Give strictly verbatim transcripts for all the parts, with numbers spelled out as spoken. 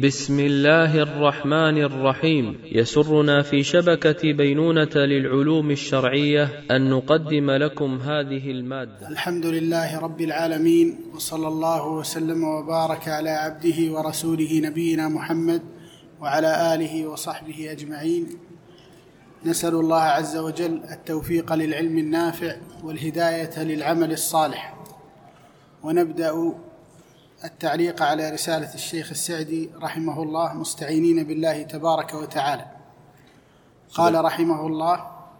بسم الله الرحمن الرحيم. يسرنا في شبكة بينونة للعلوم الشرعية أن نقدم لكم هذه المادة. الحمد لله رب العالمين، وصلى الله وسلم وبارك على عبده ورسوله نبينا محمد وعلى آله وصحبه أجمعين. نسأل الله عز وجل التوفيق للعلم النافع والهداية للعمل الصالح. ونبدأ التعليق على رسالة الشيخ السعدي رحمه الله مستعينين بالله تبارك وتعالى. قال رحمه الله.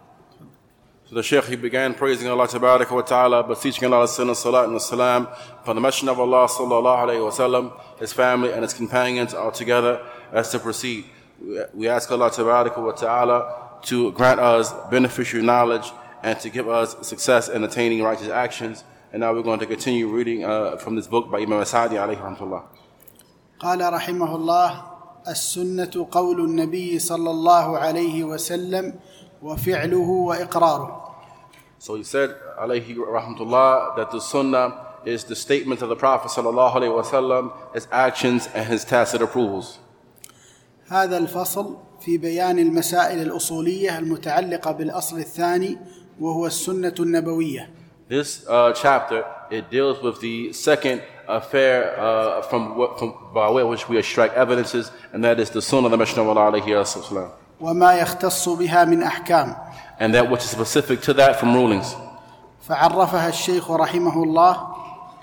So the Shaykh, he began praising Allah Tabaraka wa Ta'ala, beseeching Allah to send a salat and a salam upon the Messenger of Allah Sallallahu Alaihi Wasallam, his family and his companions all together. As to proceed, we ask Allah Tabaraka wa Ta'ala to grant us beneficial knowledge and to give us success in attaining righteous actions. And now we're going to continue reading uh, from this book by Imam Sa'di alayhi rahmatullah. قال رحمه الله: السنة قول النبي صلى الله عليه وسلم وفعله وإقراره. So he said alayhi rahmatullah that the sunnah is the statement of the Prophet sallallahu alayhi wa sallam, his actions and his tacit approvals. هذا الفصل في بيان المسائل الأصولية المتعلقة بالأصل الثاني وهو السنة النبوية. This uh, chapter, it deals with the second affair uh, from, what, from by way of which we extract evidences, and that is the Sunnah of the Messenger of Allah alayhi wasallam. وما يختص بها من أحكام. And that which is specific to that from rulings. فعرفها الشيخ رحمه الله.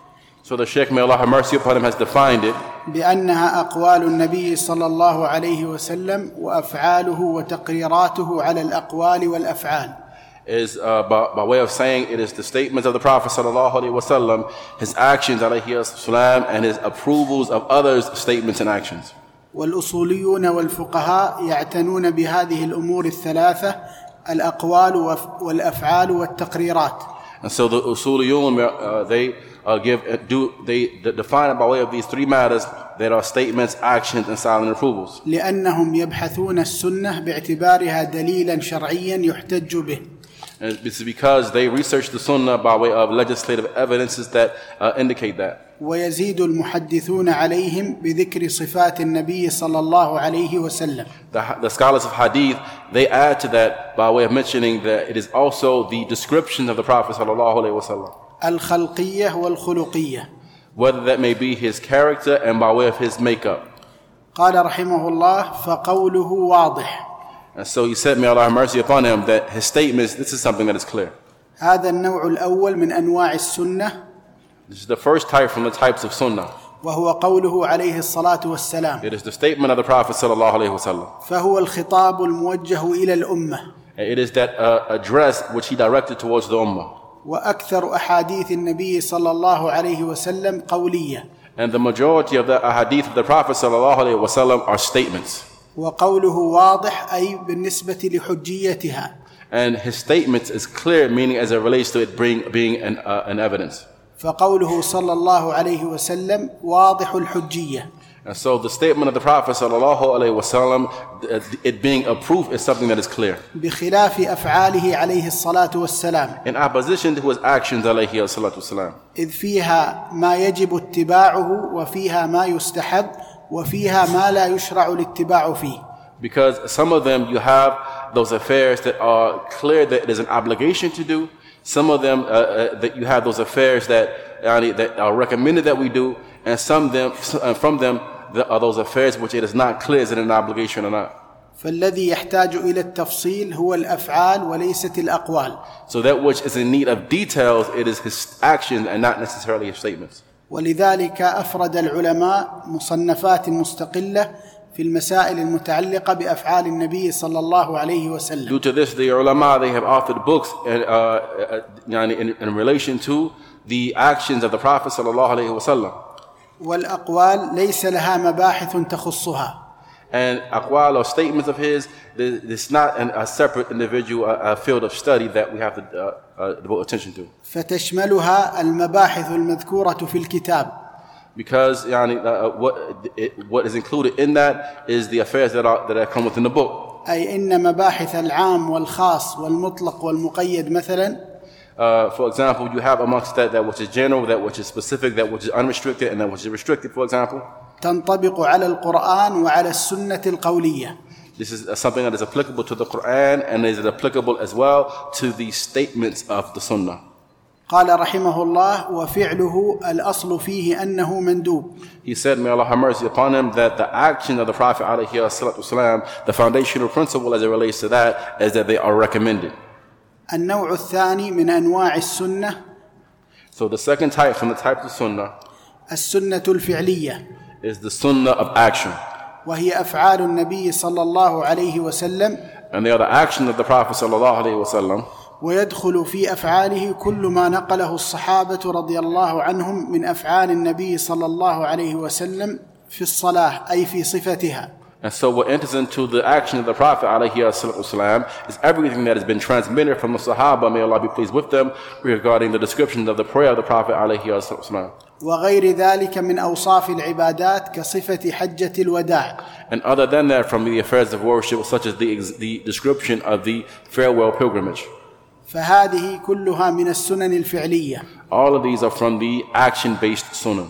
So the Shaykh, may Allah have mercy upon him, has defined it. بأنها أقوال النبي صلى الله عليه وسلم وأفعاله وتقريراته على الأقوال والأفعال. Is uh, by, by way of saying it is the statements of the Prophet sallallahu alaihi wasallam, his actions alayhi wasallam, and his approvals of others' statements and actions. والأصوليون والفقهاء يعتنون بهذه الأمور الثلاثة الأقوال والأفعال والتقريرات. And so the usuliyun, uh, they uh, give uh, do they define it by way of these three matters that are statements, actions, and silent approvals. لأنهم يبحثون السنة باعتبارها دليلا شرعيا يحتج به. And it's because they research the sunnah by way of legislative evidences that uh, indicate that. ويزيد المحدثون عليهم بذكر صفات النبي صلى الله عليه وسلم. The, the scholars of hadith, they add to that by way of mentioning that it is also the description of the Prophet sallallahu alaihi wasallam. الخلقية والخلقية. Whether that may be his character and by way of his makeup. قال رحمه الله: فقوله واضح. And so he said, may Allah have mercy upon him, that his statements, this is something that is clear. هذا النوع الأول من أنواع السنة. This is the first type from the types of sunnah. وهو قوله عليه الصلاة والسلام. It is the statement of the Prophet sallallahu alaihi wasallam. فهو الخطاب الموجه إلى الأمة. And it is that uh, address which he directed towards the ummah. وأكثر أحاديث النبي صلى الله عليه وسلم قولية. And the majority of the ahadith of the Prophet sallallahu alaihi wasallam are statements. وقوله واضح أي بالنسبة لحجيتها. And his statements is clear, meaning as it relates to it being, being an, uh, an evidence. فقوله صلى الله عليه وسلم واضح الحجية. And so the statement of the Prophet sallallahu alaihi wasallam, it being a proof, is something that is clear. بخلاف أفعاله عليه الصلاة والسلام. In opposition to his actions alayhi salatu wasalam. إذ فيها ما يجب اتباعه وفيها ما يستحب وفيها ما لا يشرع الاتباع فيه. Because some of them you have those affairs that are clear that it is an obligation to do. Some of them uh, uh, that you have those affairs that uh, that are recommended that we do, and some of them uh, from them that are those affairs which it is not clear is it an obligation or not. فالذي يحتاج إلى التفصيل هو الأفعال وليست الأقوال. So that which is in need of details, it is his actions and not necessarily his statements. ولذلك أفرد العلماء مصنفات مستقلة في المسائل المتعلقة بأفعال النبي صلى الله عليه وسلم. Due to this, the ulama, they have authored books in, uh, in, in relation to the actions of the Prophet صلى الله عليه وسلم. والأقوال ليس لها مباحث تخصها. And aqwal or statements of his, it's not an, a separate individual a, a field of study that we have to uh, uh, devote attention to. فتشملها المباحث المذكورة في الكتاب. Because يعني, uh, what, it, what is included in that is the affairs that are that come within the book. أي إن مباحث العام والخاص والمطلق والمقيد مثلا. Uh, for example, you have amongst that that which is general, that which is specific, that which is unrestricted, and that which is restricted, for example. تنطبق على القرآن وعلى السنة القولية. This is something that is applicable to the Quran and is applicable as well to the statements of the Sunnah. قال رحمه الله: وفعله الأصل فيه أنه مندوب. He said, may Allah have mercy upon him, that the action of the Prophet ﷺ, the foundational principle as it relates to that is that they are recommended. النوع الثاني من أنواع السنة. So the second type from the type of Sunnah السنة الفعلية. is the Sunnah of action. وهي أفعال النبي صلى الله عليه وسلم. And they are the action of the Prophet sallallahu alaihi wasallam. ويدخل في أفعاله كل ما نقله الصحابة رضي الله عنهم من أفعال النبي صلى الله عليه وسلم في الصلاة أي في صفتها. And so what enters into the action of the Prophet ﷺ is everything that has been transmitted from the Sahaba, may Allah be pleased with them, regarding the description of the prayer of the Prophet ﷺ. وغير ذلك من أوصاف العبادات كصفة حجة الوداع. And other than that, from the affairs of worship, such as the, the description of the farewell pilgrimage. فهذه كلها من السنن الفعلية. All of these are from the action-based sunnah.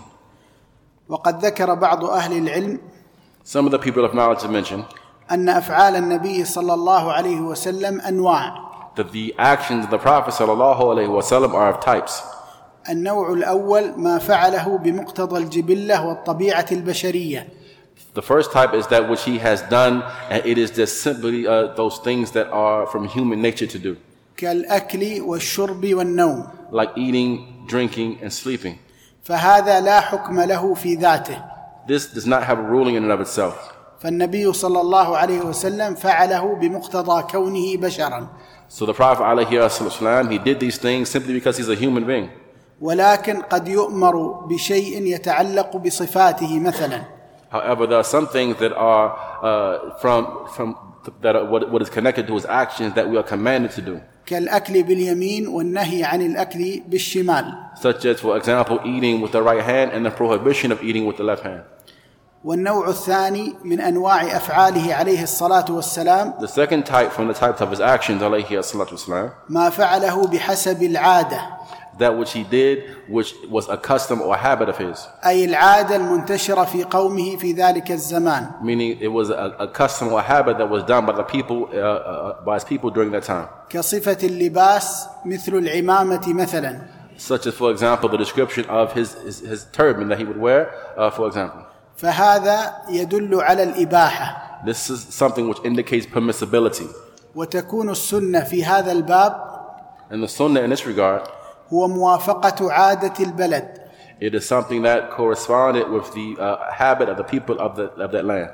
وقد ذكر بعض أهل العلم Some of the people of knowledge have mentioned أن أفعال النبي صلى الله عليه وسلم أنواع. that the actions of the Prophet sallallahu alaihi wasallam are of types. النوع الأول ما فعله بمقتضى الجبلة والطبيعة البشرية. The first type is that which he has done, and it is just simply uh, those things that are from human nature to do. كالأكل والشرب والنوم. Like eating, drinking, and sleeping. فهذا لا حكم له في ذاته. This does not have a ruling in and of itself. فالنبي صلى الله عليه وسلم فعله بمقتضى كونه بشرا. So the Prophet ﷺ, he did these things simply because he's a human being. ولكن قد يؤمر بشيء يتعلق بصفاته مثلا. However, there are some things that are uh, from from that are what, what is connected to his actions that we are commanded to do. كالأكل باليمين والنهي عن الأكل بالشمال. Such as, for example, eating with the right hand and the prohibition of eating with the left hand. والنوع الثاني من أنواع أفعاله عليه الصلاة والسلام. The second type from the types of his actions عليه الصلاة والسلام. ما فعله بحسب العادة. That which he did, which was a custom or a habit of his. أي العادة المنتشرة في قومه في ذلك الزمان. Meaning it was a, a custom or a habit that was done by the people, uh, uh, by his people during that time. كصفة اللباس مثل العمامة مثلا. Such as, for example, the description of his, his, his turban that he would wear, uh, for example. فهذا يدل على الإباحة. This is something which indicates permissibility. وتكون السنة في هذا الباب. And the sunnah in this regard, هو موافقة عادة البلد. it is something that corresponded with the uh, habit of the people of, the, of that land.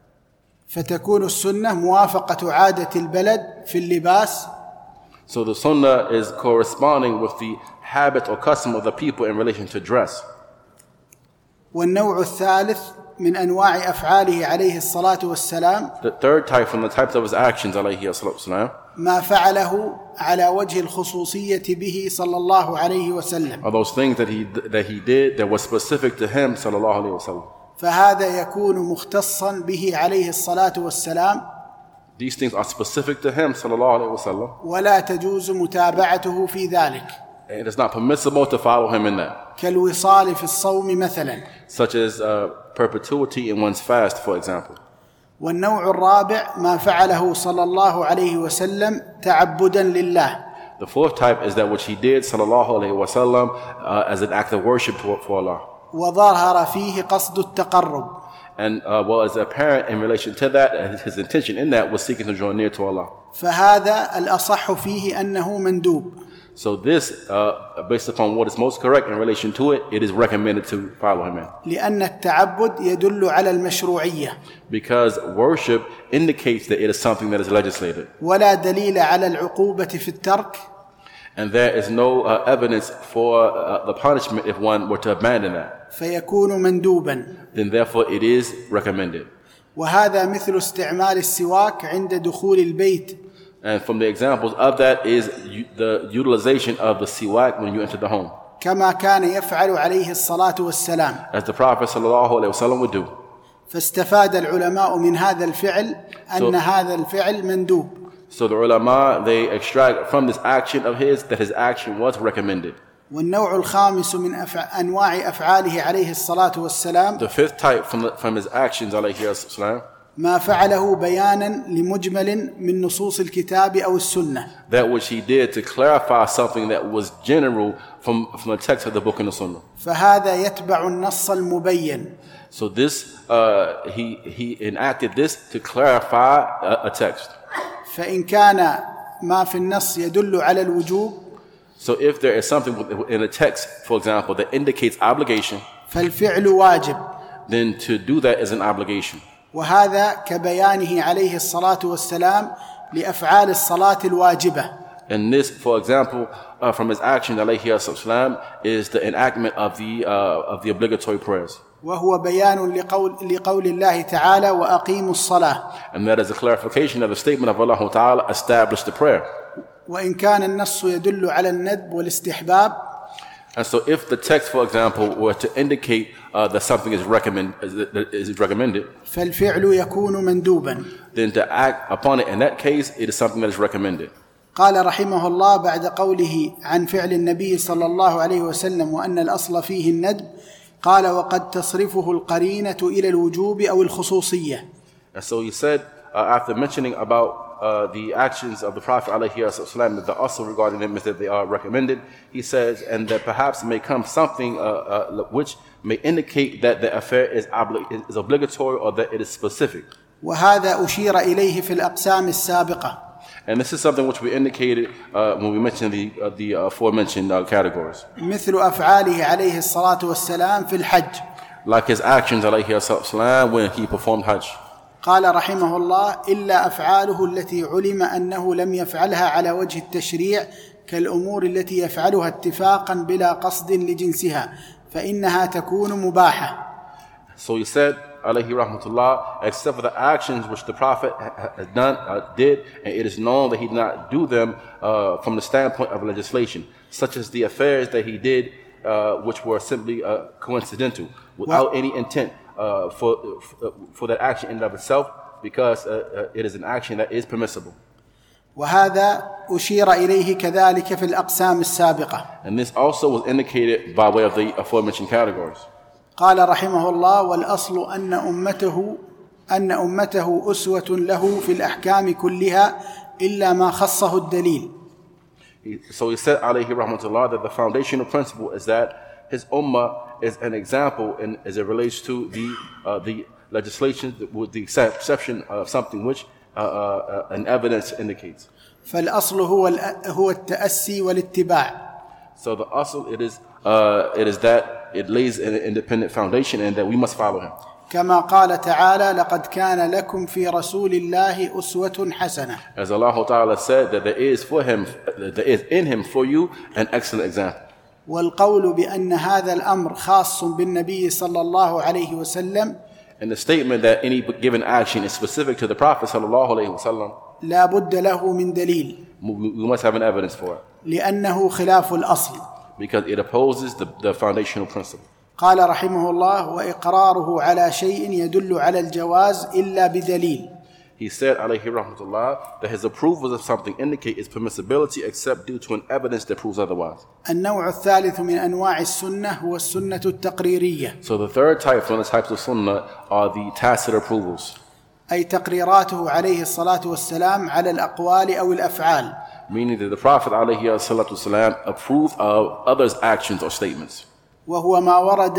فتكون السنة موافقة عادة البلد في اللباس. So the sunnah is corresponding with the habit or custom of the people in relation to dress. والنوع الثالث من أنواع أفعاله عليه الصلاة والسلام. The third type from the types of his actions عليه الصلاة والسلام. ما فعله على وجه الخصوصية به صلى الله عليه وسلم. Are those things that he that he did that was specific to him صلى الله عليه وسلم. فهذا يكون مختصا به عليه الصلاة والسلام. These things are specific to him صلى الله عليه وسلم. ولا تجوز متابعته في ذلك. It is not permissible to follow him in that. كالوصال في الصوم مثلا. Such as uh, perpetuity in one's fast, for example. والنوع الرابع ما فعله صلى الله عليه وسلم تعبدا لله. The fourth type is that which he did صلى الله عليه وسلم uh, as an act of worship for Allah. وظهر فيه قصد التقرب. And uh, well, as apparent in relation to that, his intention in that was seeking to draw near to Allah. فهذا الأصح فيه أنه مندوب. So this, uh, based upon what is most correct in relation to it, it is recommended to follow him in. لأن التعبد يدل على المشروعية. Because worship indicates that it is something that is legislated. ولا دليل على العقوبة في الترك. And there is no uh, evidence for uh, the punishment if one were to abandon that. فيكون مندوبا. Then therefore it is recommended. وهذا مثل استعمال السواك عند دخول البيت. And from the examples of that is the utilization of the siwak when you enter the home. كما كان يفعل عليه الصلاة والسلام. As the Prophet sallallahu alaihi wasallam would do. فاستفاد العلماء من هذا الفعل أن So, هذا الفعل مندوب. So the ulama, they extract from this action of his that his action was recommended. والنوع الخامس من أفع... أنواع أفعاله عليه الصلاة والسلام The fifth type from, the, from his actions, alayhi salam, ما فعله بيانا لمجمل من نصوص الكتاب أو السنة. that which he did to clarify something that was general from, from the text of the book and the sunnah. فهذا يتبع النص المبين. So this, uh, he, he enacted this to clarify a, a text. فإن كان ما في النص يدل على الوجوب So if there is something in a text, for example, that indicates obligation, فالفعل واجب. then to do that is an obligation. وهذا كبيانه عليه الصلاة والسلام لأفعال الصلاة الواجبة. And this, for example, uh, from his action, alayhi salam, is the enactment of the, uh, of the obligatory prayers. وهو بيان لقول, لقول الله تعالى وأقيموا الصلاة. And that is a clarification of the statement of Allah Ta'ala, establish the prayer. وإن كان النص يدل على الندب والاستحباب. And so if the text, for example, were to indicate uh, that something is, recommend, is recommended, فالفعل يكون مندوبا. then to act upon it in that case, it is something that is recommended. قال رحمه الله بعد قوله عن فعل النبي صلى الله عليه وسلم وأن الأصل فيه الندب قال وقد تصرفه القرينة إلى الوجوب أو الخصوصية. And so he said, uh, after mentioning about uh, the actions of the Prophet ﷺ, that the asl regarding them is that they are recommended, he says, and that perhaps may come something uh, uh, which may indicate that the affair is, obli- is obligatory or that it is specific. وهذا أشير إليه في الأقسام السابقة. And this is something which we indicated uh, when we mentioned the, uh, the uh, aforementioned uh, categories. مثل أفعاله عليه الصلاة والسلام في الحج. Like his actions alayhi salam when he performed Hajj. قال رحمه الله إلا أفعاله التي علم أنه لم يفعلها على وجه التشريع كالأمور التي يفعلها اتفاقا بلا قصد لجنسها فإنها تكون مباحة. So he said, alayhi rahmatullah, except for the actions which the Prophet has done, uh, did, and it is known that he did not do them uh, from the standpoint of legislation, such as the affairs that he did, uh, which were simply uh, coincidental, without any intent uh, for, for that action in and of itself, because uh, uh, it is an action that is permissible. وهذا أشير إليه كذلك في الأقسام السابقة. And this also was indicated by way of the aforementioned categories. قال رحمه الله والأصل أن أمته أن أمته أسوة له في الأحكام كلها إلا ما خصه الدليل. So he said, alayhi rahmatullah, that the foundational principle is that his ummah is an example in, as it relates to the uh, the legislation, with the exception of something which uh, uh, an evidence indicates. فالأصل هو هو التأسي والاتباع. So the asl, it is uh, it is that it lays an independent foundation and that we must follow him. كما قال تعالى لقد كان لكم في رسول الله أسوة حسنة. As Allah Ta'ala said, that there is for him, that there is in him for you an excellent example. والقول بأن هذا الأمر خاص بالنبي صلى الله عليه وسلم. And the statement that any given action is specific to the Prophet sallallahu alaihi wasallam, لا بد له من دليل. we must have an evidence for it. لأنه خلاف الأصل. Because it opposes the, the foundational principle. قال رحمه الله وإقراره على شيء يدل على الجواز إلا بدليل. He said, alayhi rahmatullah, that his approval of something indicate its permissibility except due to an evidence that proves otherwise. النوع الثالث من أنواع السنة هو السنة التقريرية. So the third type from the types of sunnah are the tacit approvals. أي تقريراته عليه الصلاة والسلام على الأقوال أو الأفعال. Meaning that the Prophet alayhi salatu wasalam approved of others' actions or statements. وهو ما ورد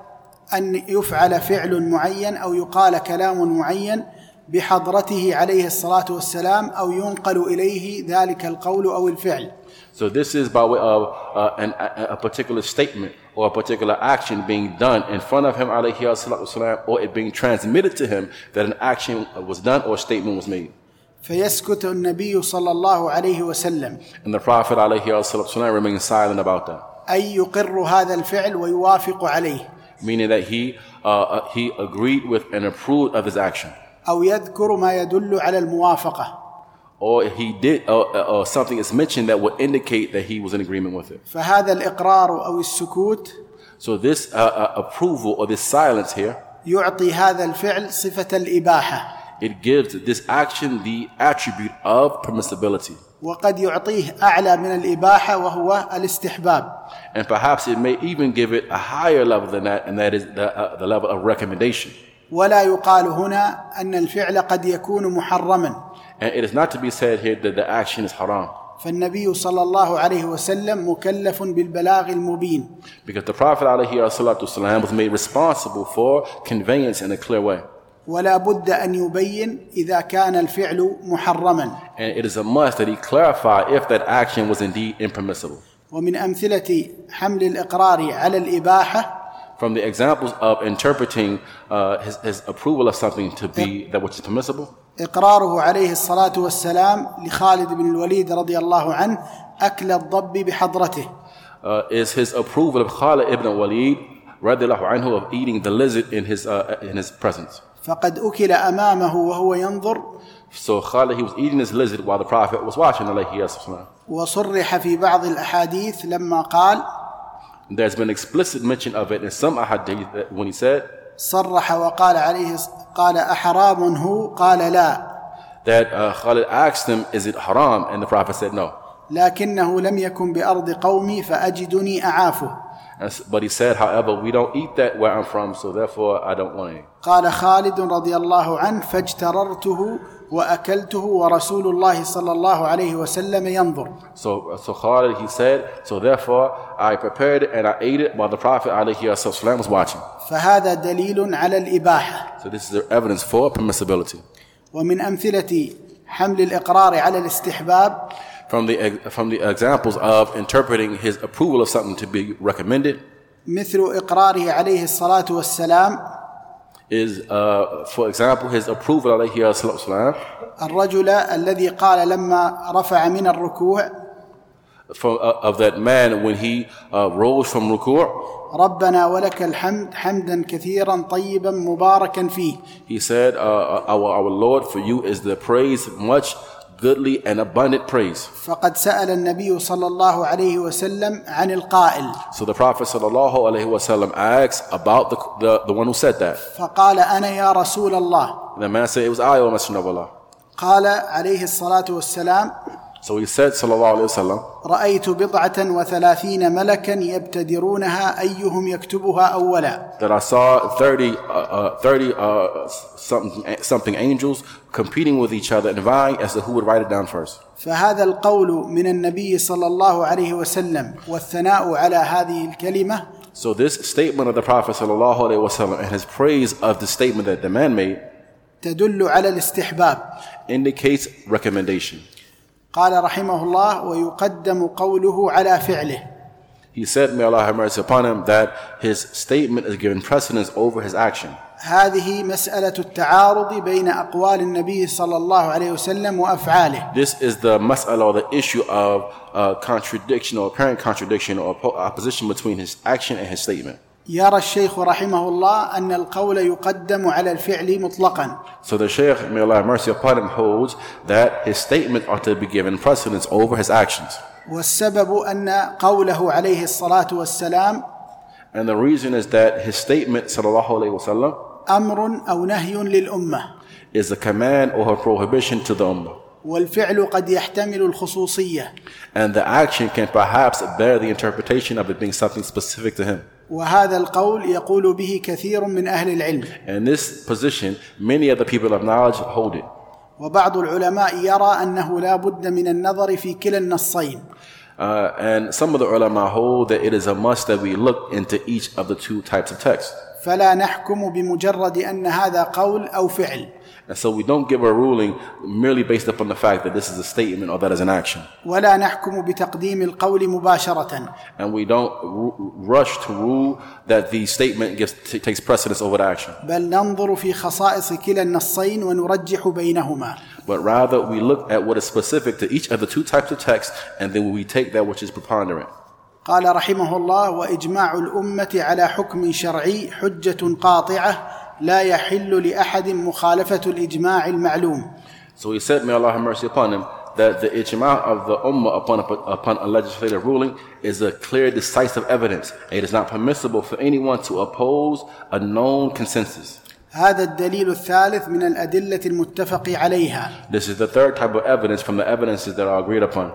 أن يفعل فعل معين أو يقال كلام معين بحضرته عليه الصلاة والسلام أو ينقل إليه ذلك القول أو الفعل. So this is by way of uh, an, a, a particular statement or a particular action being done in front of him alayhi salatu wasalam, or it being transmitted to him that an action was done or a statement was made. فيسكت النبي صلى الله عليه وسلم. And the Prophet alayhi salatu wasalam remains silent about that. أي يقر هذا الفعل ويوافق عليه. Meaning that he uh, he agreed with and approved of his action. أو يذكر ما يدل على الموافقة. Or he did, or uh, uh, something is mentioned that would indicate that he was in agreement with it. فهذا الإقرار أو السكوت. So this uh, uh, approval or this silence here, يعطي هذا الفعل صفة الإباحة. it gives this action the attribute of permissibility. وقد يعطيه أعلى من الإباحة وهو الاستحباب. And perhaps it may even give it a higher level than that, and that is the, uh, the level of recommendation. ولا يقال هنا أن الفعل قد يكون محرما. And it is not to be said here that the action is haram. فالنبي صلى الله عليه وسلم مكلف بالبلاغ المبين. Because the Prophet ﷺ was made responsible for conveyance in a clear way. ولا بد أن يبين إذا كان الفعل محرما. And it is a must that he clarify if that action was indeed impermissible. ومن أمثلة حمل الإقرار على الإباحة. From the examples of interpreting uh, his, his approval of something to be that which is permissible. إقراره عليه الصلاة والسلام لخالد بن الوليد رضي الله عنه أكل الضب بحضرته. Uh, is his approval of Khalid ibn Walid radiallahu anhu of eating the lizard in his uh, in his presence. فقد أكل أمامه وهو ينظر. So Khalid, he was eating this lizard while the Prophet was watching. وصرح في بعض الأحاديث لما قال. There's been explicit mention of it in some ahadith when he said. صرح وقال عليه قال أحرام هو قال لا. That uh, Khalid asked him, is it haram? And the Prophet said no. لكنه لم يكن بأرض قومي فأجدني أعافه. But he said, however, we don't eat that where I'm from, so therefore I don't want any. قال خالد رضي الله عنه فاجتررته وأكلته ورسول الله صلى الله عليه وسلم ينظر. So, so Khalid, he said, so therefore I prepared it and I ate it while the Prophet ﷺ was watching. فهذا دليل على الإباحة. So this is the evidence for permissibility. ومن أمثلة حمل الإقرار على الاستحباب. From the, from the examples of interpreting his approval of something to be recommended. مثل إقراره عليه الصلاة والسلام. Is, uh, for example, his approval عليه الصلاة والسلام. الرجل الذي قال لما رفع من الركوع. From, uh, of that man when he uh, rose from ruku'. ربنا ولك الحمد حمدا كثيرا طيبا مباركا فيه. He said, uh, our, our Lord, for you is the praise much goodly and abundant praise. فقد سأل النبي صلى الله عليه وسلم عن القائل. So the Prophet صلى الله عليه وسلم asked about the, the, the one who said that. فقال أنا يا رسول الله. The man said, it was I, O Messenger of Allah. قال عليه الصلاة والسلام. So he said صلى الله عليه وسلم. رأيت بضعة وثلاثين ملكا يبتدرونها أيهم يكتبها أولا. That I saw thirty, uh, uh, thirty uh, something, something angels competing with each other and vying as to who would write it down first. فهذا القول من النبي صلى الله عليه وسلم والثناء على هذه الكلمة. So this statement of the Prophet صلى الله عليه وسلم and his praise of the statement that the man made تدل على الاستحباب. indicates recommendation. قال رحمه الله ويقدم قوله على فعله. He said, may Allah have mercy upon him, that his statement is given precedence over his action. هذه مسألة التعارض بين أقوال النبي صلى الله عليه وسلم وأفعاله. This is the mas'ala or the issue of uh, contradiction or apparent contradiction or opposition between his action and his statement. يرى الشيخ رحمه الله أن القول يقدم على الفعل مطلقا. So the Shaykh, may Allah have mercy upon him, holds that his statement ought to be given precedence over his actions. والسبب أن قوله عليه الصلاة والسلام. And the reason is that his statement sallallahu alayhi wa sallam أمر أو نهي للأمة. is a command or a prohibition to the ummah. والفعل قد يحتمل الخصوصية. And the action can perhaps bear the interpretation of it being something specific to him. وهذا القول يقول به كثير من أهل العلم. And this position, many of the people of knowledge hold it. وبعض العلماء يرى أنه لا بد من النظر في كلا النصين. Uh, and some of the ulama hold that it is a must that we look into each of the two types of text. فلا نحكم بمجرد أن هذا قول أو فعل. And so we don't give a ruling merely based upon the fact that this is a statement or that is an action. ولا نحكم بتقديم القول مباشرة. And we don't r- rush to rule that the statement gives, t- takes precedence over the action. بل ننظر في خصائص كلا النصين ونرجح بينهما. But rather we look at what is specific to each of the two types of text, and then we take that which is preponderant. قال رحمه الله وإجماع الأمة على حكم شرعي حجة قاطعة لا يحل لأحد مخالفة الإجماع المعلوم. So he said, may Allah have mercy upon him, that the ijma' of the ummah upon a, upon a legislative ruling is a clear, decisive evidence. It is not permissible for anyone to oppose a known consensus. هذا الدليل الثالث من الأدلة المتفق عليها. This is the third type of evidence from the evidences that are agreed upon.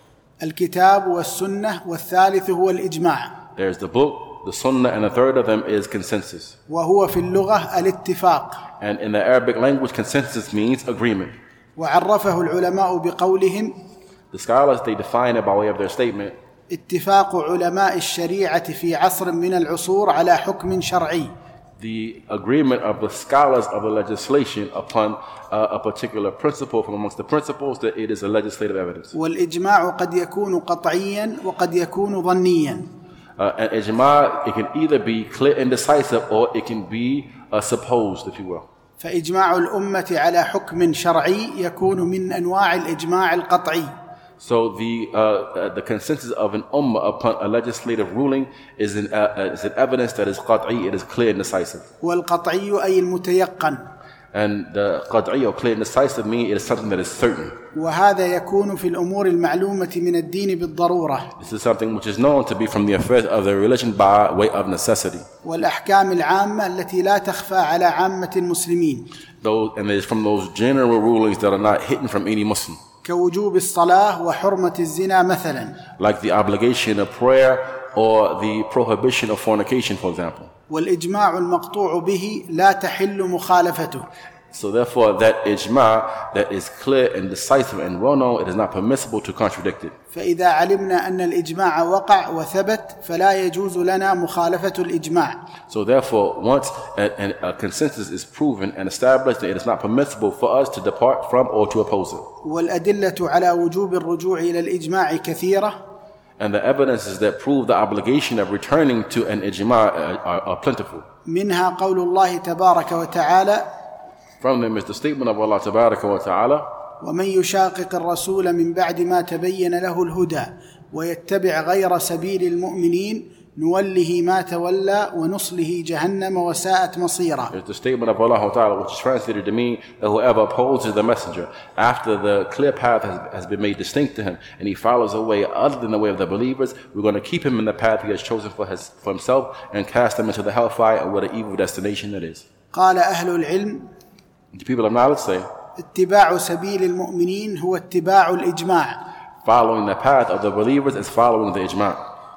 الكتاب والسنة، والثالث هو الإجماع. There's the book, the sunnah, and the third of them is consensus. وهو في اللغة الاتفاق. And in the Arabic language, consensus means agreement. وعرفه العلماء بقولهم. The scholars, they define it by way of their statement. اتفاق علماء الشريعة في عصر من العصور على حكم شرعي. The agreement of the scholars of the legislation upon uh, a particular principle from amongst the principles that it is a legislative evidence. والإجماع قد يكون قطعيا وقد يكون ظنيا. Uh, and ijma, it can either be clear and decisive or it can be uh, supposed, if you will. فإجماع الأمة على حكم شرعي يكون من أنواع الإجماع القطعي. So the uh, uh, the consensus of an ummah upon a legislative ruling is an uh, is an evidence that is qat'i, it is clear and decisive. والقطعي أي المتيقن. And the qat'i or clear and decisive mean it is something that is certain. وهذا يكون في الأمور المعلومة من الدين بالضرورة. This is something which is known to be from the affairs of the religion by way of necessity. والأحكام العامة التي لا تخفى على عامة المسلمين. Those, and it is from those general rulings that are not hidden from any Muslim. كوجوب الصلاة وحرمة الزنا مثلا. Like the obligation of prayer or the prohibition of fornication, for example. والإجماع المقطوع به لا تحل مخالفته. So therefore, that ijma that is clear and decisive and well known, it is not permissible to contradict it. فإذا علمنا أن الإجماع وقع وثبت فلا يجوز لنا مخالفة الإجماع. So therefore, once a, a consensus is proven and established, it is not permissible for us to depart from or to oppose it. والأدلة على وجوب الرجوع إلى الإجماع كثيرة. And the evidences that prove the obligation of returning to an ijma are, are plentiful. منها قول الله تبارك وتعالى. From them is the statement of Allah tabaraka wa ta'ala. ومن يشاقق الرسول من بعد ما تبين له الهدى ويتبع غير سبيل المؤمنين نوله ما تولى ونصله جهنم وساءت مصيرا. It's the statement of Allah ta'ala which is translated to mean that whoever opposes the messenger after the clear path has, has been made distinct to him and he follows a way other than the way of the believers, we're going to keep him in the path he has chosen for, his, for himself and cast him into the hellfire and what an evil destination it is. قال أهل العلم. The people of knowledge say اتباع سبيل المؤمنين هو اتباع الإجماع. Following the path of the believers is following the ijma.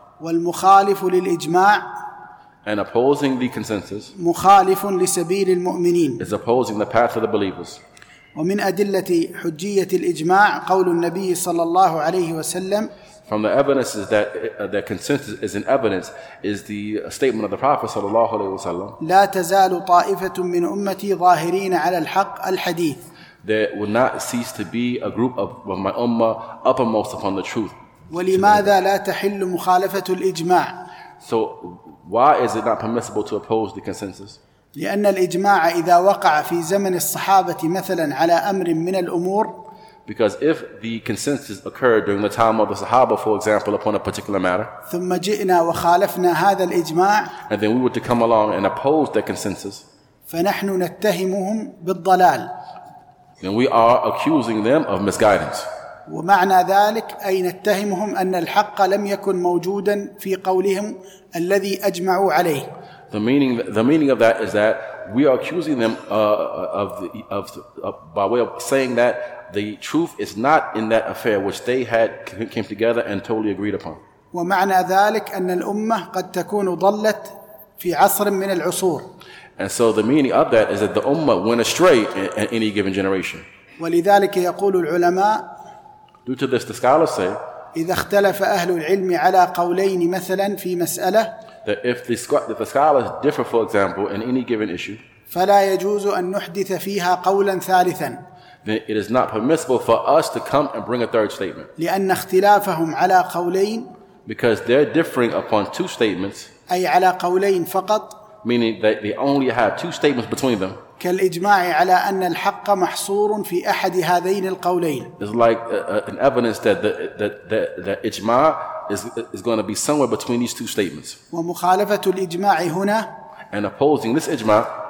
والمخالف للإجماع And opposing the consensus مخالف لسبيل المؤمنين. is opposing the path of the believers. ومن أدلة حجية الإجماع قول النبي صلى الله عليه وسلم. From the evidences that uh, that consensus is in evidence is the statement of the Prophet sallallahu alaihi wasallam. لا تزال طائفة من أمتي ظاهرين على الحق الحديث. There will not cease to be a group of, of my ummah uppermost upon the truth. ولماذا لا تحل مخالفة الإجماع؟ So why is it not permissible to oppose the consensus? لأن الإجماع إذا وقع في زمن الصحابة مثلا على أمر من الأمور. Because if the consensus occurred during the time of the Sahaba, for example, upon a particular matter, ثم جئنا وخالفنا هذا الإجماع, and then we were to come along and oppose that consensus, فنحن نتهمهم بالضلال. then we are accusing them of misguidance. ومعنى ذلك أي نتهمهم أن الحق لم يكن موجودا في قولهم الذي أجمعوا عليه. The meaning, the meaning of that is that we are accusing them uh, of, the, of, of by way of saying that the truth is not in that affair which they had came together and totally agreed upon. ومعنى ذلك أن الأمة قد تكون ضلت في عصر من العصور. And so the meaning of that is that the ummah went astray in, in any given generation. ولذلك يقول العلماء. Due to this, the scholars say إذا اختلف أهل العلم على قولين مثلا في مسألة. That if the, if the scholars differ, for example, in any given issue, فلا يجوز أن نحدث فيها قولا ثالثا. Then it is not permissible for us to come and bring a third statement. لأن اختلافهم على قولين. Because they're differing upon two statements. أي على قولين فقط. Meaning that they only have two statements between them. كالإجماع على أن الحق محصور في أحد هذين القولين. It's like uh, an evidence that the that that, that ijma is is going to be somewhere between these two statements. ومخالفة الإجماع هنا. And opposing this ijma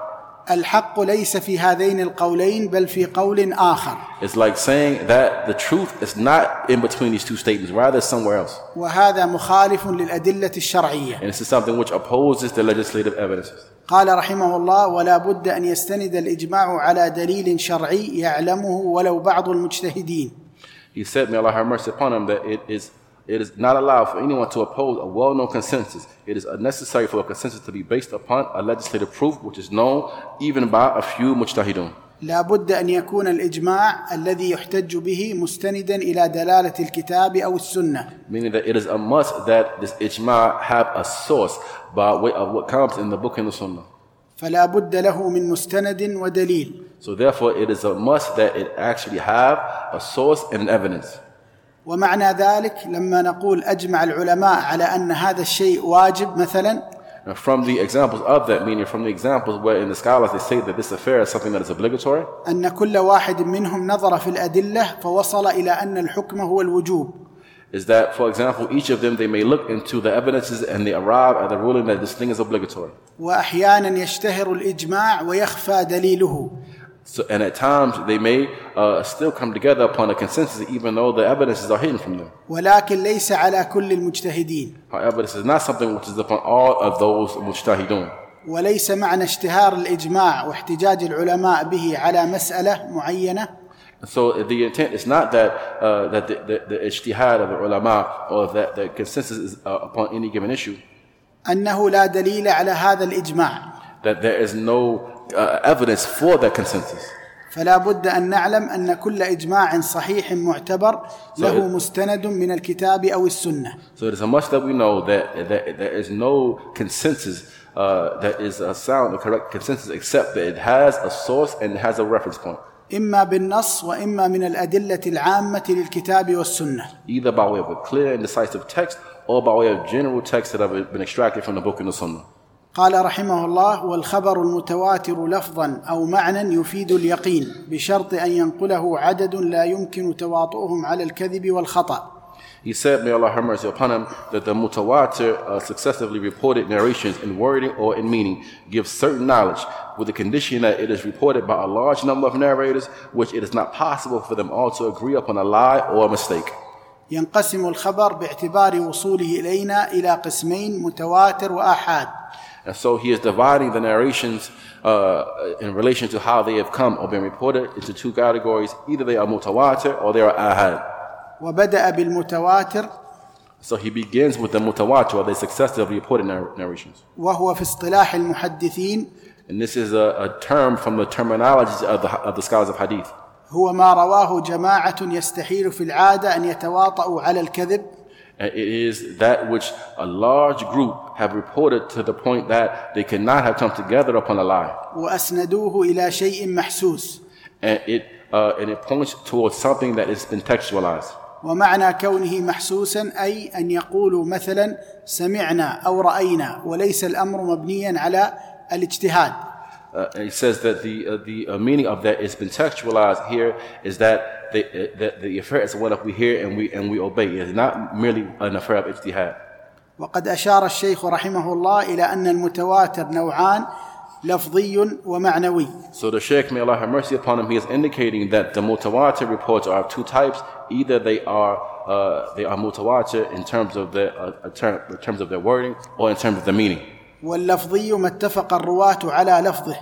الحق ليس في هذين القولين بل في قول آخر. It's like saying that the truth is not in between these two statements, rather somewhere else. وهذا مخالف للأدلة الشرعية. And this is something which opposes the legislative evidences. قال رحمه الله: ولا بد أن يستند الإجماع على دليل شرعي يعلمه ولو بعض المجتهدين. He said, may Allah have mercy upon him, that it is It is not allowed for anyone to oppose a well-known consensus. It is necessary for a consensus to be based upon a legislative proof which is known even by a few mujtahidun. لا بد أن يكون الإجماع الذي يحتج به مستندا إلى دلالة الكتاب أو السنة. Meaning that it is a must that this ijma have a source by way of what comes in the book and the sunnah. فلا بد له من مستند ودليل. So therefore it is a must that it actually have a source and an evidence. ومعنى ذلك لما نقول أجمع العلماء على أن هذا الشيء واجب مثلا. Now from the examples of that, meaning from the examples where in the scholars they say that this affair is something that is obligatory. أن كل واحد منهم نظر في الأدلة فوصل إلى أن الحكم هو الوجوب. Is that, for example, each of them they may look into the evidences and they arrive at the ruling that this thing is obligatory. وأحيانا يشتهر الإجماع ويخفى دليله. So, and at times they may uh, still come together upon a consensus even though the evidences are hidden from them. ولكن ليس على كل المجتهدين. However, this is not something which is upon all of those mujtahidun. وليس معنى اشتهار الإجماع واحتجاج العلماء به على مسألة معينة. So the intent is not that uh, that the, the, the ijtihad of the ulama or that the consensus is uh, upon any given issue. أنه لا دليل على هذا الإجماع. That there is no uh, evidence for that consensus. فلا بد أن نعلم أن كل إجماع صحيح معتبر له مستند من الكتاب أو السنة. So it is a must that we know that, that there is no consensus uh, that is a sound or correct consensus except that it has a source and it has a reference point. إما بالنص وإما من الأدلة العامة للكتاب والسنة. Either by way of a clear and decisive text or by way of general texts that have been extracted from the book and the sunnah. قال رحمه الله: والخبر المتواتر لفظا أو معنى يفيد اليقين بشرط أن ينقله عدد لا يمكن تواطؤهم على الكذب والخطأ. He said, may Allah have mercy upon him, that the mutawatir uh, successively reported narrations in wording or in meaning give certain knowledge with the condition that it is reported by a large number of narrators which it is not possible for them all to agree upon a lie or a mistake. ينقسم الخبر باعتبار وصوله إلينا إلى قسمين: متواتر وآحاد. And so he is dividing the narrations uh, in relation to how they have come or been reported into two categories. Either they are mutawatir or they are ahad. وبدأ بالمتواتر. So he begins with the mutawatir, or the successively reported narrations. وهو في اصطلاح المحدثين. And this is a, a term from the terminologies of the, of the scholars of hadith. هو ما رواه جماعة يستحيل في العادة أن يتواطؤوا على الكذب. And it is that which a large group have reported to the point that they cannot have come together upon a lie. وأسندوه إلى شيء محسوس. And it, uh, and it points towards something that has been textualized. ومعنى كونه محسوسا أي أن يقولوا مثلا سمعنا أو رأينا وليس الأمر مبنيا على الاجتهاد. Uh, and he says that the uh, the uh, meaning of that is been textualized here is that the uh, that the affair is one that we hear and we and we obey. It is not merely an affair of ijtihad. وقد أشار الشيخ رحمه الله إلى أن المتواتر نوعان لفظي ومعنوي. So the Shaykh, may Allah have mercy upon him, he is indicating that the mutawatir reports are of two types. Either they are uh, they are mutawatir in terms of their uh, term, in terms of their wording or in terms of the meaning. واللفظي ما اتفق الرواة على لفظه.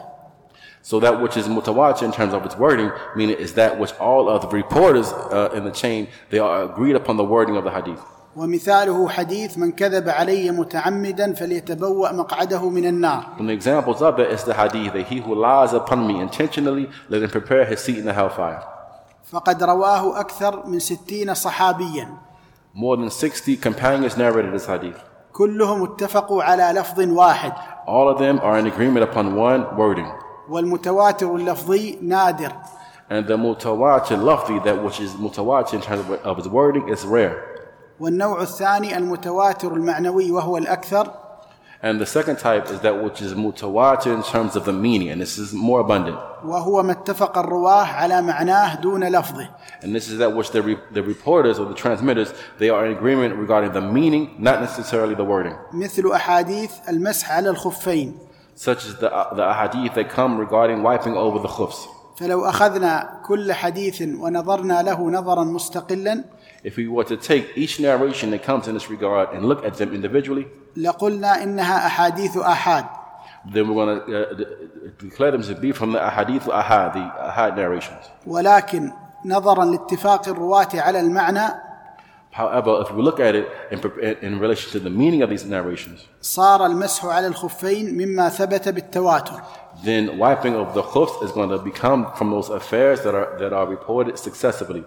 So that which is mutawatir in terms of its wording, meaning is that which all of the reporters uh, in the chain, they are agreed upon the wording of the hadith. ومثاله حديث من كذب علي متعمدا فليتبوأ مقعده من النار. From the examples of it is the hadith that he who lies upon me intentionally, let him prepare his seat in the hellfire. فقد رواه أكثر من ستين صحابيا. More than sixty companions narrated this hadith. كلهم اتفقوا على لفظ واحد. All of them are in agreement upon one wording. والمتواتر اللفظي نادر. And the mutawatir lafzi, that which is mutawatir in terms of its wording, is rare. والنوع الثاني المتواتر المعنوي وهو الأكثر. And the second type is that which is mutawatir in terms of the meaning, and this is more abundant. وهو ما اتفق الرواه على معناه دون لفظه. And this is that which the, re- the reporters or the transmitters, they are in agreement regarding the meaning, not necessarily the wording. مثل أحاديث المسح على الخفين. such as the, the ahadith that come regarding wiping over the khufs. فلو أخذنا كل حديث ونظرنا له نظرا مستقلا If we were to take each narration that comes in this regard and look at them individually, لقلنا إنها أحاديث آحاد. then we're going to uh, declare them to be from the ahadith ahad, the ahad narrations. ولكن نظرا لاتفاق الرواة على المعنى However, if we look at it in, in relation to the meaning of these narrations, صار المسح على الخفين مما ثبت بالتواتر. then wiping of the khufs is going to become from those affairs that are that are reported successively.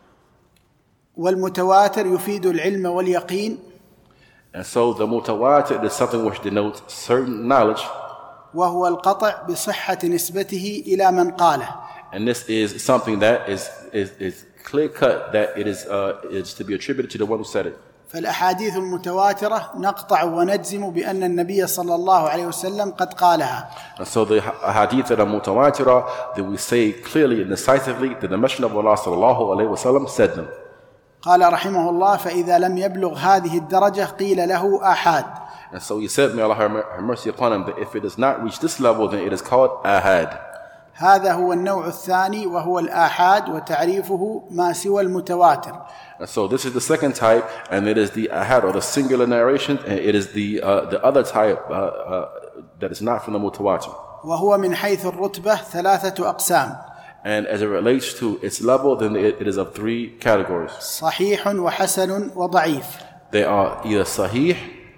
والمتواتر يفيد العلم واليقين. And so the mutawatir is something which denotes certain knowledge. وهو القطع بصحة نسبته إلى من قاله. And this is something that is is, is clear cut that it is uh, is to be attributed to the one who said it. فالأحاديث المتواترة نقطع ونجزم بأن النبي صلى الله عليه وسلم قد قالها. And so the hadith that are mutawatira, that we say clearly and decisively that the Messenger of Allah sallallahu alaihi wasallam said them. قال رحمه الله فإذا لم يبلغ هذه الدرجة قيل له آحاد. And so he said, may Allah have mercy upon him, that if it does not reach this level, then it is called ahad. هذا هو النوع الثاني وهو الآحاد وتعريفه ما سوى المتواتر. And so this is the second type, and it is the ahad or the singular narration, and it is the uh, the other type uh, uh, that is not from the mutawatir. وهو من حيث الرتبة ثلاثة أقسام. And as it relates to its level, then it, it is of three categories. صحيح وحسن وضعيف. They are either sahih,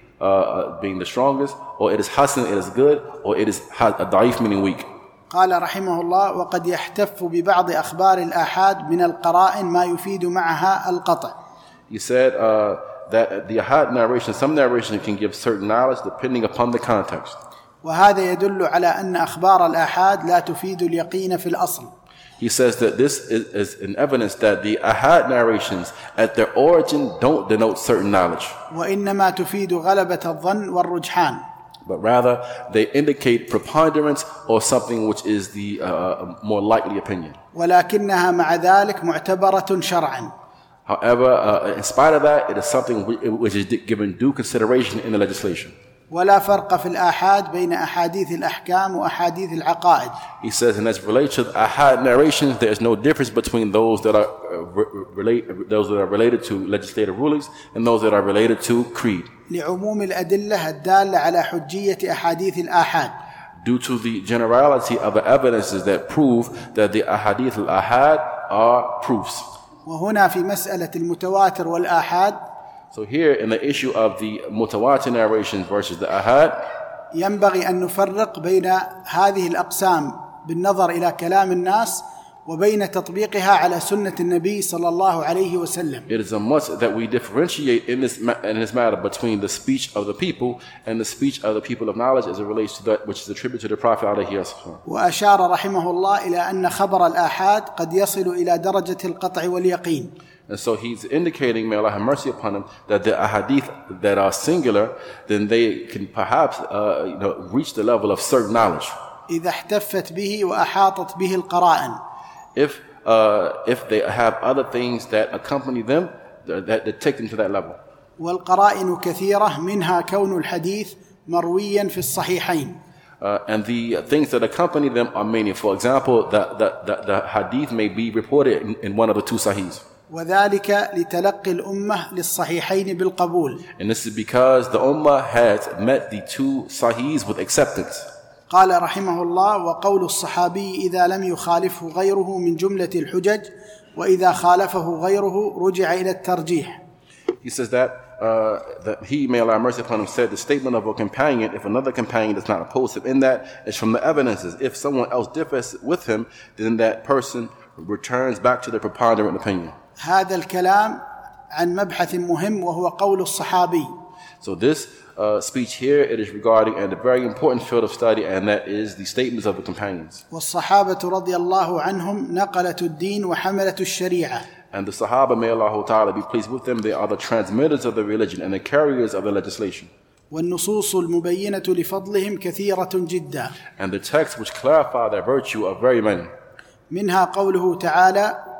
uh, being the strongest, or it is hasan, it is good, or it is da'if, meaning weak. قال رحمه الله وقد يحتف ببعض أخبار الآحاد من القرائن ما يفيد معها القطع. He said uh, that the ahad narration, some narration can give certain knowledge depending upon the context. وهذا يدل على أن أخبار الآحاد لا تفيد اليقين في الأصل. He says that this is, is an evidence that the ahad narrations at their origin don't denote certain knowledge. وإنما تفيد غلبة الظن والرجحان. But rather, they indicate preponderance or something which is the uh, more likely opinion. ولكنها مع ذلك معتبرة شرعا. However, uh, in spite of that, it is something which is given due consideration in the legislation. ولا فرق في الآحاد بين أحاديث الأحكام وأحاديث العقائد. He says, and as it relates to the ahad narrations, there is no difference between those that are uh, re- relate, those that are related to legislative rulings and those that are related to creed. لعموم الأدلة الدالة على حجية أحاديث الآحاد. Due to the generality of the evidences that prove that the ahadith al-ahad are proofs. وهنا في مسألة المتواتر والآحاد. So here in the issue of the mutawatir narrations versus the ahad, ينبغي أن نفرق بين هذه الأقسام بالنظر إلى كلام الناس وبين تطبيقها على سنة النبي صلى الله عليه وسلم. It is a must that we differentiate in this in this matter between the speech of the people and the speech of the people of knowledge as it relates to that which is attributed to the Prophet عليه الصلاة. وأشار رحمه الله إلى أن خبر الآحاد قد يصل إلى درجة القطع واليقين. And so he's indicating, may Allah have mercy upon him, that the ahadith that are singular, then they can perhaps uh, you know, reach the level of certain knowledge. إذا احتفت به وأحاطت به القرائن. If uh, if they have other things that accompany them, that, that take them to that level. والقرائن كثيرة منها كون الحديث مرويا في الصحيحين. Uh, and the things that accompany them are many. For example, the, the, the, the hadith may be reported in, in one of the two sahihs. وذلك لتلقي الأمة للصحيحين بالقبول. And this is because the ummah has met the two sahihs with acceptance. قال رحمه الله وقول الصحابي إذا لم يخالفه غيره من جملة الحجج وإذا خالفه غيره رجع إلى الترجيح. He says that, uh, that he, may Allah have mercy upon him, said the statement of a companion, if another companion does not oppose him in that, is from the evidences. If someone else differs with him, then that person returns back to the preponderant opinion. هذا الكلام عن مبحث مهم وهو قول الصحابي. So this uh, speech here, it is regarding a very important field of study, and that is the statements of the companions. والصحابة رضي الله عنهم نقلة الدين وحملة الشريعة. And the Sahaba, may Allah Ta'ala be pleased with them, they are the transmitters of the religion and the carriers of the legislation. والنصوص المبينة لفضلهم كثيرة جدا. And the texts which clarify their virtue are very many. منها قوله تعالى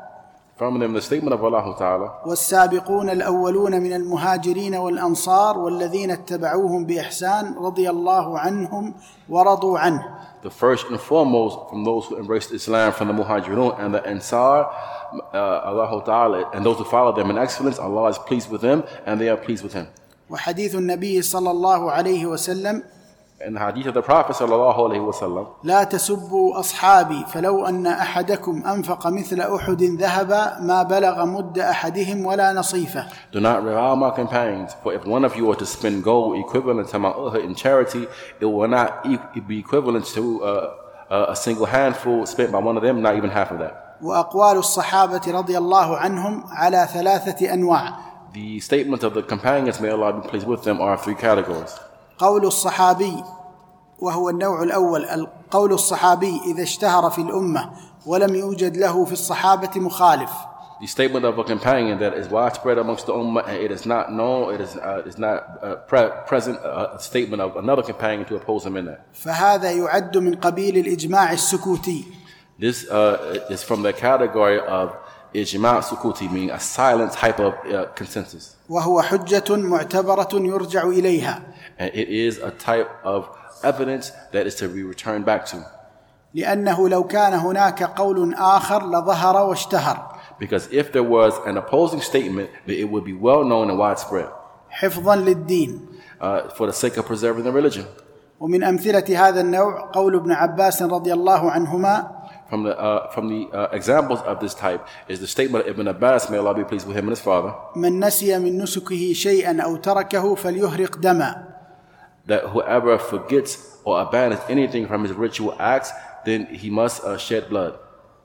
From them the statement of Allah Ta'ala. والسابقون الأولون من المهاجرين والأنصار والذين اتبعوهم بإحسان رضي الله عنهم ورضوا عنه. The first and foremost from those who embraced Islam from the Muhajirun and the Ansar, uh, Allah Ta'ala, and those who follow them in excellence, Allah is pleased with them and they are pleased with Him. وحديث النبي صلى الله عليه وسلم In the hadith of the Prophet sallallahu alaihi wasallam, لا تسبوا أصحابي فلو أن أحدكم أنفق مثل أحد ذهبا ما بلغ مد أحدهم ولا نصيفه. Do not revile my companions, for if one of you were to spend gold equivalent to Mount Uhud in charity, it will not be equivalent to uh, a single handful spent by one of them, not even half of that. وأقوال الصحابة رضي الله عنهم على ثلاثة أنواع. The statements of the companions, may Allah be pleased with them, are three categories. قول الصحابي وهو النوع الأول قول الصحابي إذا اشتهر في الأمة ولم يوجد له في الصحابة مخالف. The statement of a companion that is widespread amongst the ummah and it is not known, it is, uh, is not uh, pre- present uh, a statement of another companion to oppose him in that. فهذا يعد من قبيل الإجماع السكوتي. This uh, is from the category of ijma' sukuti, meaning a silent type of uh, consensus. وهو حجة معتبرة يرجع إليها. And it is a type of evidence that is to be returned back to. لأنه لو كان هناك قول آخر لظهر واشتهر. Because if there was an opposing statement, it would be well known and widespread. حفظا للدين. Uh, for the sake of preserving the religion. ومن أمثلة هذا النوع قول ابن عباس رضي الله عنهما. From the uh, from the uh, examples of this type is the statement of Ibn Abbas, may Allah be pleased with him and his father. من نسي من نسكه شيئا أو تركه فليهرق دما. That whoever forgets or abandons anything from his ritual acts, then he must uh, shed blood.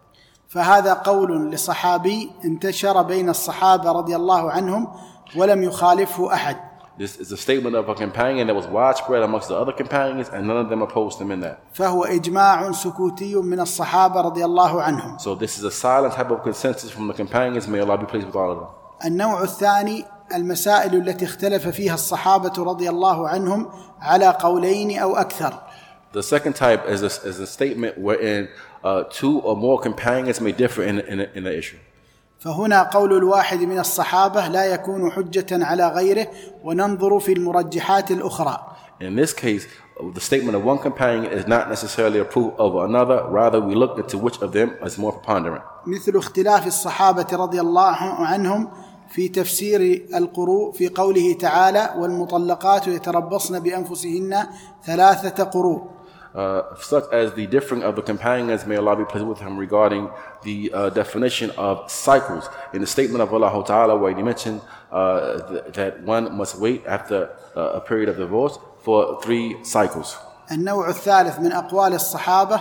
فهذا قول لصحابي انتشر بين الصحابة رضي الله عنهم ولم يخالفه أحد. This is a statement of a companion that was widespread amongst the other companions and none of them opposed him in that. فهو إجماع سكوتي من الصحابة رضي الله عنهم. So this is a silent type of consensus from the companions, may Allah be pleased with all of them. النوع الثاني المسائل التي اختلف فيها الصحابة رضي الله عنهم على قولين أو أكثر. The second type is a, is a statement wherein uh, two or more companions may differ in, in, in the issue. فهنا قول الواحد من الصحابة لا يكون حجة على غيره وننظر في المرجحات الأخرى. In this case, the statement of one companion is not necessarily a proof of another. Rather, we look into which of them is more preponderant. مثل اختلاف الصحابة رضي الله عنهم في تفسير القروء في قوله تعالى والمطلقات يتربصن بأنفسهن ثلاثة قروء. Uh, such as the differing of the companions, may Allah be pleased with him, regarding the uh, definition of cycles in the statement of Allah Ta'ala, where he mentioned uh, th- that one must wait after uh, a period of divorce for three cycles. النوع الثالث من أقوال الصحابة.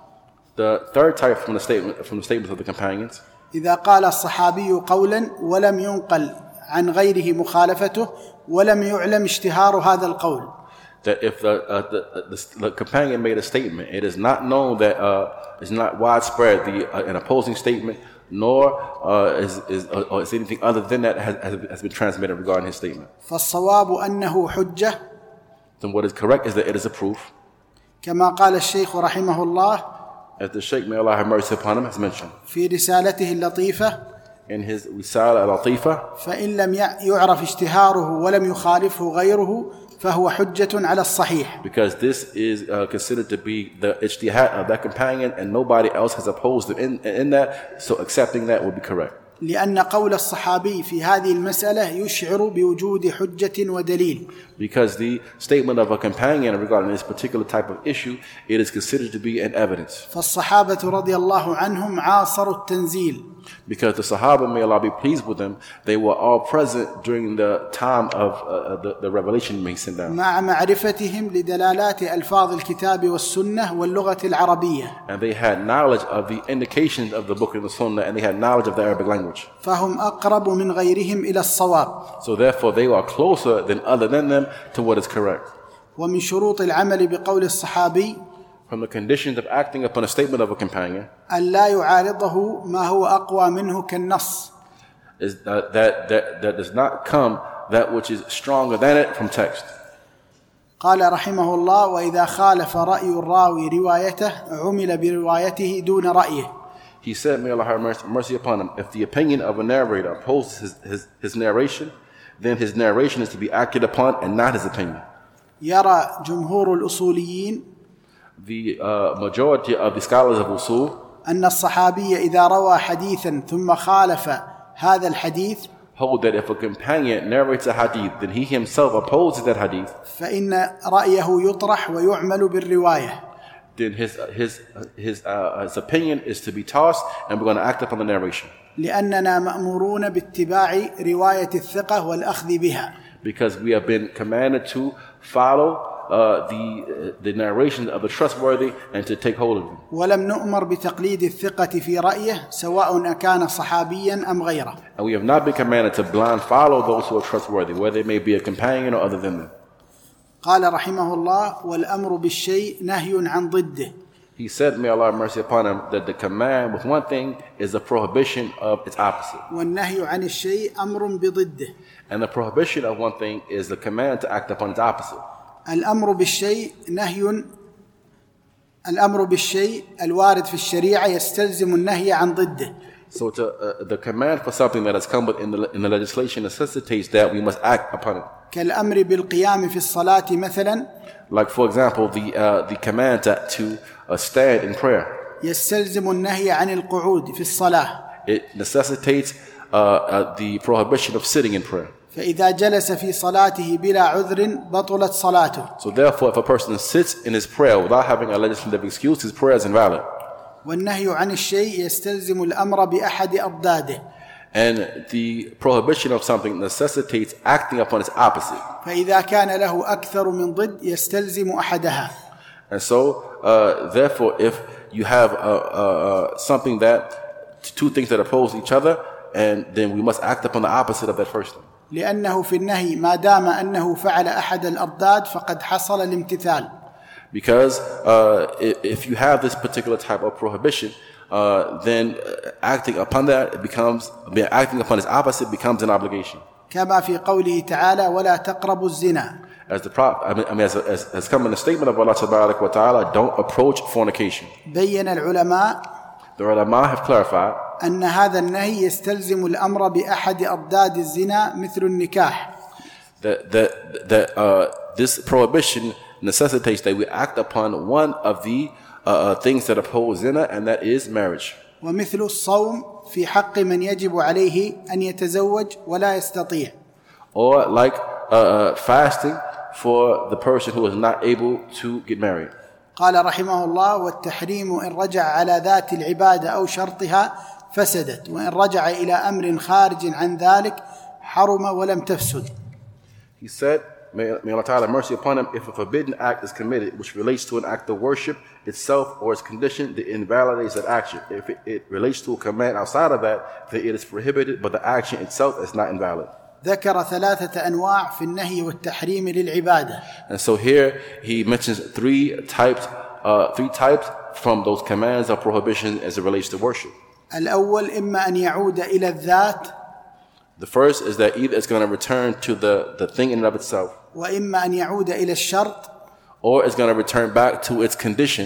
The third type from the statement from the statements of the companions. إذا قال الصحابي قولا ولم ينقل عن غيره مخالفته ولم يعلم اشتهار هذا القول. That if the, uh, the, the, the companion made a statement, it is not known that uh, it's not widespread, the, uh, an opposing statement, nor uh, is, is, uh, or is anything other than that has, has been transmitted regarding his statement. فالصواب أنه حجة. Then what is correct is that it is a proof. كما قال الشيخ رحمه الله. As the Shaykh, may Allah have mercy upon him, has mentioned. في رسالته اللطيفة. In his Risala al-Latifa. فإن لم يعرف اشتهاره ولم يخالفه غيره فهو حجة على الصحيح. Because this is uh, considered to be the ijtihad of that companion and nobody else has opposed him in, in that, so accepting that would be correct. لأن قول الصحابي في هذه المسألة يشعر بوجود حجة ودليل. Because the statement of a companion regarding this particular type of issue, it is considered to be an evidence. فالصحابة رضي الله عنهم عاصروا التنزيل. Because the Sahaba, may Allah be pleased with them, they were all present during the time of uh, the, the revelation being sent down. مع معرفتهم لدلالات ألفاظ الكتاب والسنة واللغة العربية. And they had knowledge of the indications of the book and the Sunnah, and they had knowledge of the Arabic language. فهم أقرب من غيرهم إلى الصواب. So therefore, they are closer than other than them to what is correct. ومن شروط العمل بقول الصحابي. From the conditions of acting upon a statement of a companion, أن لا يعارضه ما هو أقوى منه كالنص. is that, that, that, that does not come that which is stronger than it from text. قال رحمه الله وإذا خالف رأي الراوي روايته عمل بروايته دون رأيه. He said, may Allah have mercy, mercy upon him, if the opinion of a narrator opposes his, his, his narration, then his narration is to be acted upon and not his opinion. يرى جمهور الأصوليين The uh, majority of the scholars of usul أن الصحابي إذا روى حديثا ثم خالف هذا الحديث hold that if a companion narrates a hadith, then he himself opposes that hadith, فإن رأيه يطرح ويعمل بالرواية. then his his his uh, his opinion is to be tossed, and we're going to act upon the narration. لأننا مأمورون باتباع رواية الثقة والأخذ بها. Because we have been commanded to follow uh, the uh, the narration of the trustworthy and to take hold of them. ولم نؤمر بتقليد الثقة في رأيه سواء كان صحابيا أم غيره. And we have not been commanded to blind follow those who are trustworthy, whether it may be a companion or other than them. قال رحمه الله: والأمر بالشيء نهي عن ضده. He said, may Allah have mercy upon him, that the command with one thing is a prohibition of its opposite. والنهي عن الشيء أمر بضده. And the prohibition of one thing is the command to act upon its opposite. الأمر بالشيء نهي الأمر بالشيء الوارد في الشريعة يستلزم النهي عن ضده. So to, uh, the command for something that has come in the, in the legislation necessitates that we must act upon it. كالأمر بالقيام في الصلاة مثلا. Like for example, the uh, the command to, to uh, stand in prayer. يستلزم النهي عن القعود في الصلاة. It necessitates uh, uh, the prohibition of sitting in prayer. فإذا جلس في صلاته بلا عذر بطلت صلاته. So therefore, if a person sits in his prayer without having a legislative excuse, his prayer is invalid. والنهي عن الشيء يستلزم الأمر بأحد أضداده. And the prohibition of something necessitates acting upon its opposite. فإذا كان له أكثر من ضد يستلزم أحدها. And so, uh, therefore, if you have uh, uh, something that, two things that oppose each other, and then we must act upon the opposite of that first thing. لأنه في النهي ما دام أنه فعل أحد الأضداد فقد حصل الامتثال. Because uh, if you have this particular type of prohibition, uh, then acting upon that it becomes acting upon its opposite becomes an obligation. كما في قوله تعالى ولا تقربوا الزنا. As the prophet, I mean, I mean as, as, as come in the statement of Allah Tabarak wa Ta'ala, don't approach fornication. بين العلماء The ulama have clarified أن هذا النهي يستلزم الأمر بأحد أضداد الزنا مثل النكاح. that that that uh, this prohibition necessitates that we act upon one of the uh, uh, things that oppose zina, and that is marriage. ومثل الصوم في حق من يجب عليه أن يتزوج ولا يستطيع. Or like uh, uh, fasting for the person who is not able to get married. قال رحمه الله والتحريم إن رجع على ذات العبادة أو شرطها فسدت وإن رجع إلى أمر خارج عن ذلك حرم ولم تفسد. He said, may, may Allah Ta'ala have mercy upon him, if a forbidden act is committed which relates to an act of worship itself or its condition, it invalidates that action. If it, it relates to a command outside of that, then it is prohibited, but the action itself is not invalid. ذكر ثلاثة أنواع في النهي والتحريم للعبادة. And so here he mentions three types, uh, three types from those commands of prohibition as it relates to worship. الأول إما أن يعود إلى الذات. The first is that either it's going to return to the, the thing in and of itself, وإما أن يعود إلى الشرط. or it's going to return back to its condition,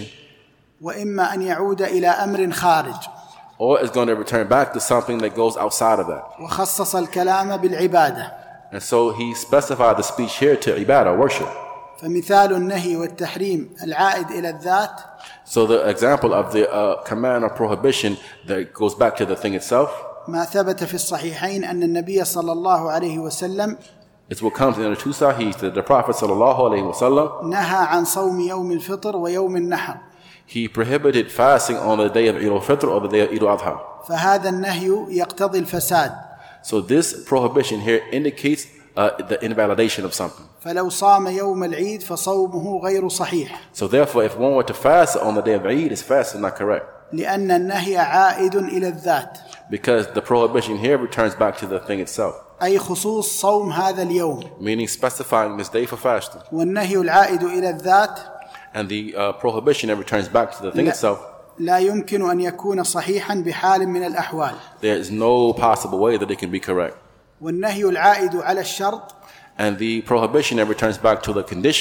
وإما أن يعود إلى أمر خارج. or it's going to return back to something that goes outside of that. وخصص الكلام بالعبادة. And so he specified the speech here to ibadah, worship. فمثال النهي والتحريم العائد إلى الذات. So the example of the uh, command or prohibition that goes back to the thing itself, ما ثبت في الصحيحين أن النبي صلى الله عليه وسلم it's what comes in the two sahih that the Prophet sallallahu alaihi wasallam, نهى عن صوم يوم الفطر ويوم النحر. he prohibited fasting on the day of Eid al-Fitr or the day of Eid al-Adha. فهذا النهي يقتضي الفساد. So this prohibition here indicates uh, the invalidation of something. فلو صام يوم العيد فصومه غير صحيح. So therefore, if one were to fast on the day of Eid, his fast is not correct. لأن النهي عائد إلى الذات. Because the prohibition here returns back to the thing itself. أي خصوص صوم هذا اليوم. Meaning specifying this day for fasting. والنهي العائد إلى الذات. And the uh, prohibition that returns back to the thing لا, itself. لا يمكن أن يكون صحيحا بحال من الأحوال. There is no possible way that it can be correct. والنهي العائد على الشرط. And the prohibition that returns back to the condition.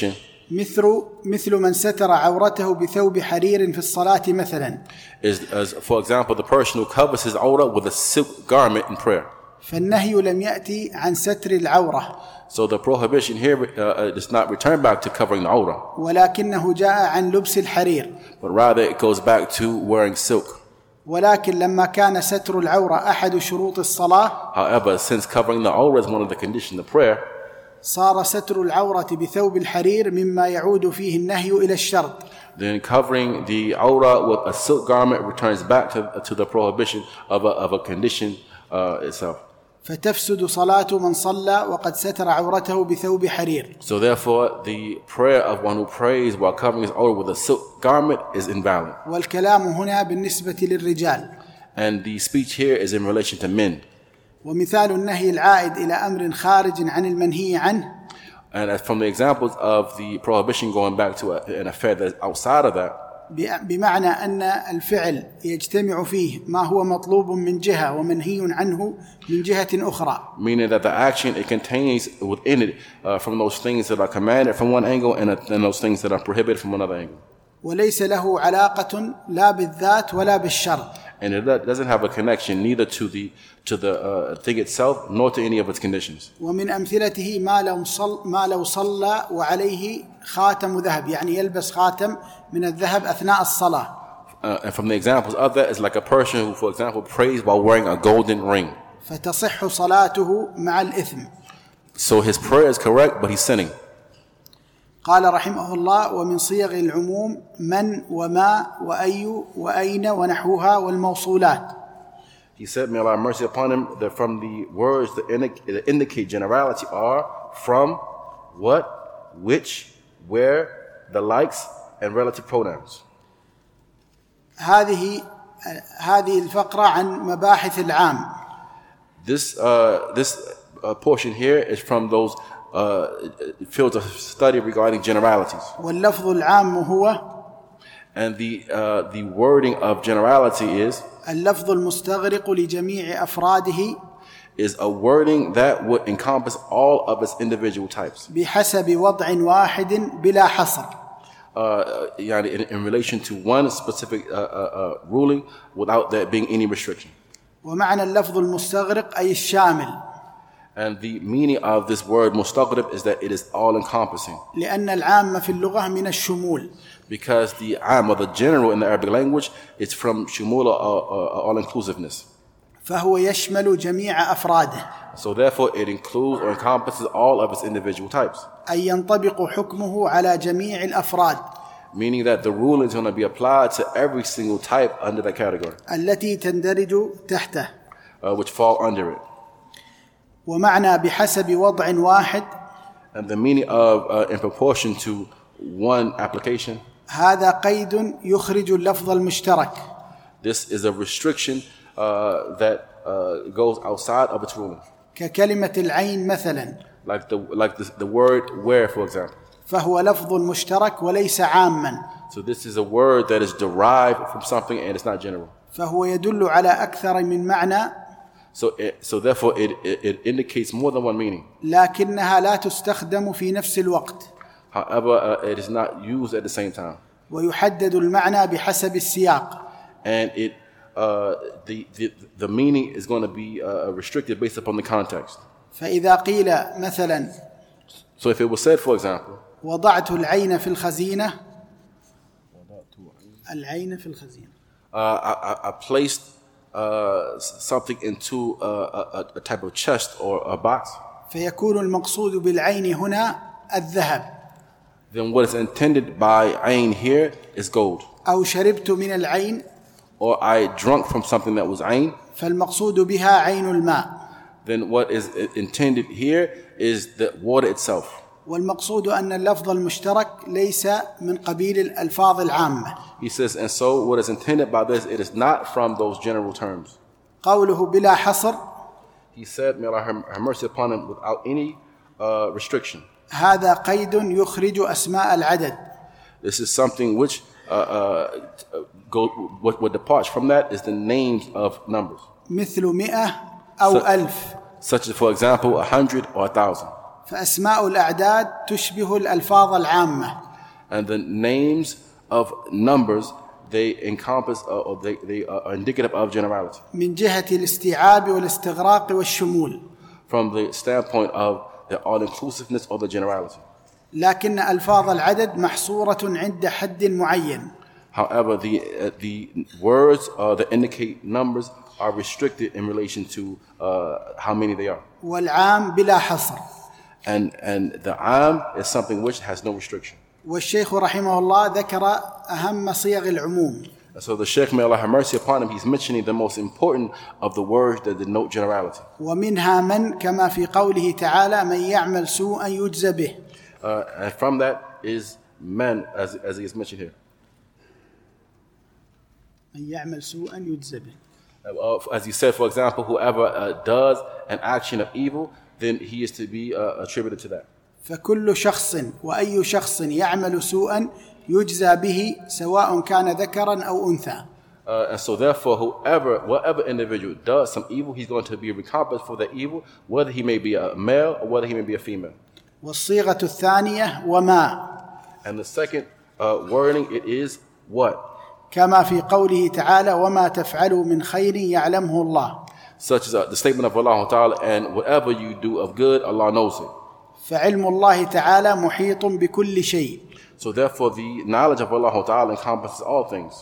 مثل مثل من ستر عورته بثوب حرير في الصلاة مثلا. Is, as, for example, the person who covers his aura with a silk garment in prayer. فالنهي لم يأتي عن ستر العورة. So the prohibition here uh, does not return back to covering the aura. ولكنه جاء عن لبس الحرير. But rather it goes back to wearing silk. ولكن لما كان ستر العورة أحد شروط الصلاة. However, since covering the aura is one of the conditions of prayer, صار ستر العورة بثوب الحرير مما يعود فيه النهي إلى الشرط. then covering the aura with a silk garment returns back to, to the prohibition of a, of a condition uh, itself. فتفسد صلاة من صلى وقد ستر عورته بثوب حرير. So therefore, the prayer of one who prays while covering his aura with a silk garment is invalid. والكلام هنا بالنسبة للرجال. And the speech here is in relation to men. ومثال النهي العائد إلى أمر خارج عن المنهي عنه. And as from the examples of the prohibition going back to a, an affair that's outside of that, بمعنى أن الفعل يجتمع فيه ما هو مطلوب من جهة ومنهي عنه من جهة أخرى. Meaning that the action, it contains within it uh, from those things that are commanded from one angle and, uh, and those things that are prohibited from another angle. وليس له علاقة لا بالذات ولا بالشرط. And it doesn't have a connection neither to the to the uh, thing itself nor to any of its conditions. ومن أمثلته ما لو صل ما لو صلى وعليه خاتم ذهب، يعني يلبس خاتم من الذهب أثناء الصلاة. Uh, and from the examples of that is like a person who, for example, prays while wearing a golden ring. فتصح صلاته مع الإثم. So his prayer is correct, but he's sinning. قال رحمه الله: ومن صيغ العموم من وما وأي وأين ونحوها والموصولات. He said, may Allah have mercy upon him, that from the words that indicate generality are from, what, which, where, the likes, and relative pronouns. هذه هذه الفقرة عن مباحث العام. This uh, this uh, portion here is from those uh, fields of study regarding generalities. واللفظ العام هو And the uh, the wording of generality is اللفظ المستغرق لجميع أفراده is a wording that would encompass all of its individual types. بحسب وضع واحد بلا حصر. Uh, يعني in, in relation to one specific uh, uh, uh, ruling without there being any restriction. ومعنى اللفظ المستغرق أي الشامل. And the meaning of this word mustaghrib is that it is all-encompassing. لأن العام في اللغة من الشمول. Because the am, or the general in the Arabic language, it's from shumul, or, or, or all-inclusiveness. فهو يشمل جميع أفراده. So therefore it includes or encompasses all of its individual types. أي ينطبق حكمه على جميع الأفراد. Meaning that the ruling is going to be applied to every single type under that category. التي تندرج تحته. Uh, which fall under it. ومعنى بحسب وضع واحد. And the meaning of uh, in proportion to one application. هذا قيد يخرج اللفظ المشترك. This is a restriction uh, that uh, goes outside of its ruling. ككلمة العين مثلا. Like the like the, the word where, for example. فهو لفظ مشترك وليس عاما. So this is a word that is derived from something and it's not general. فهو يدل على أكثر من معنى. So it, so therefore it, it it indicates more than one meaning. لكنها لا تستخدم في نفس الوقت. However, uh, it is not used at the same time. ويحدد المعنى بحسب السياق. And it uh, the, the the meaning is going to be uh, restricted based upon the context. فإذا قيل مثلا. So if it was said, for example, وضعت العين في الخزينة. العين في الخزينة. Uh, I, I placed uh, something into a, a, a type of chest or a box. فيكون المقصود بالعين هنا الذهب. Then what is intended by ayn here is gold. أو شربت من العين. Or I drunk from something that was ayn. فالمقصود بها عين الماء. Then what is intended here is the water itself. والمقصود أن اللفظ المشترك ليس من قبيل الألفاظ العامة. He says, and so what is intended by this, it is not from those general terms. قوله بلا حصر. He said, may Allah have mercy upon him, without any uh, restriction. هذا قيد يخرج أسماء العدد. This is something which uh, uh, go, what, what departs from that is the names of numbers. مثل مئة أو So, ألف. Such as, for example, a hundred or a thousand. فأسماء الأعداد تشبه الألفاظ العامة. And the names of numbers, they encompass uh, or they, they are indicative of generality. من جهة الاستيعاب والاستغراق والشمول. From the standpoint of the all-inclusiveness or the generality. لكن ألفاظ العدد محصورة عند حد معين. However, the uh, the words uh, that indicate numbers are restricted in relation to uh, how many they are. والعام بلا حصر. And and the am is something which has no restriction. والشيخ رحمه الله ذكر أهم صيغ العموم. So the Shaykh, may Allah have mercy upon him, he's mentioning the most important of the words that denote generality. ومنها من كما في قوله تعالى من يعمل سوءا يجزى به. Uh, and from that is men, as as he is mentioned here. من يعمل سوءا يجزى به. Uh, as he said, for example, whoever uh, does an action of evil, then he is to be uh, attributed to that. فكل شخص وأي شخص يعمل سوءا يجزى به سواء كان ذكرا أو أنثى. Uh, and so therefore, whoever, whatever individual does some evil, he's going to be recompensed for that evil, whether he may be a male or whether he may be a female. والصيغة الثانية وما. And the second uh, wording, it is what? كما في قوله تعالى وما تفعلوا من خير يعلمه الله. Such as uh, the statement of Allah Ta'ala, and whatever you do of good, Allah knows it. فعلم الله تعالى محيط بكل شيء. So therefore, the knowledge of Allah Ta'ala encompasses all things.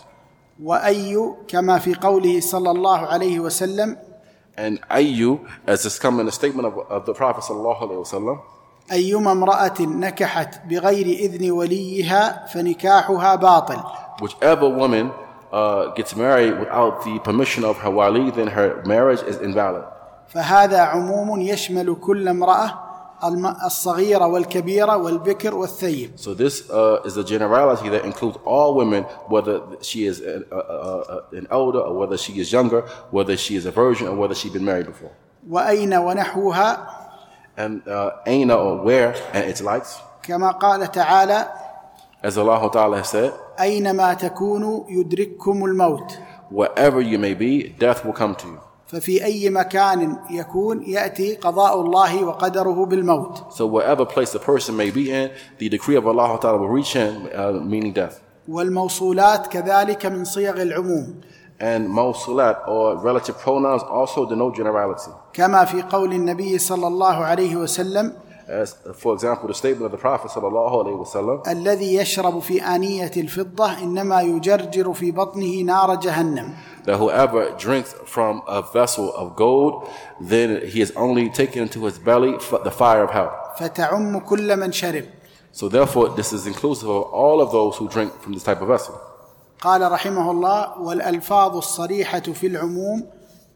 وأي كما في قوله صلى الله عليه وسلم. And ayyu, as is come in the statement of, of the Prophet Sallallahu Alaihi Wasallam, أيما امرأة نكحت بغير إذن وليها فنكاحها باطل. Whichever woman uh, gets married without the permission of her wali, then her marriage is invalid. فهذا عموم يشمل كل امرأة الصغيرة والكبيرة والبكر والثيب. So this uh, is a generality that includes all women, whether she is an, uh, uh, an elder or whether she is younger, whether she is a virgin or whether she's been married before. وأين ونحوها. And uh, aina or where and its likes. كما قال تعالى. As Allah Ta'ala has said. أينما تكونوا يدرككم الموت. Wherever you may be, death will come to you. ففي أي مكان يكون يأتي قضاء الله وقدره بالموت. So wherever place the person may be in, the decree of Allah Ta'ala will reach him, uh, meaning death. والموصولات كذلك من صيغ العموم. And mawsulat or relative pronouns also denote generality. كما في قول النبي صلى الله عليه وسلم. As for example, the statement of the Prophet sallallahu alaihi wasallam, الذي يشرب في آنية الفضة إنما يجرجر في بطنه نار جهنم. That whoever drinks from a vessel of gold, then he is only taken into his belly the fire of hell. فتعم كل من شرب. So therefore, this is inclusive of all of those who drink from this type of vessel. قال رحمه الله والألفاظ الصريحة في العموم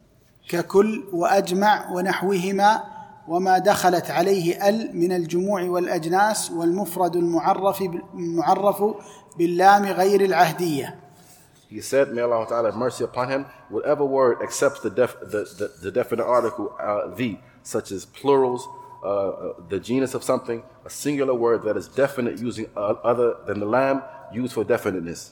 ككل وأجمع ونحوهما وما دخلت عليه ال من الجموع والأجناس والمفرد المعرف المعرف باللام غير العهدية. He said, may Allah Ta'ala have mercy upon him, whatever word accepts the, def, the, the, the definite article uh, the, such as plurals, uh, the genus of something, a singular word that is definite using uh, other than the lam used for definiteness.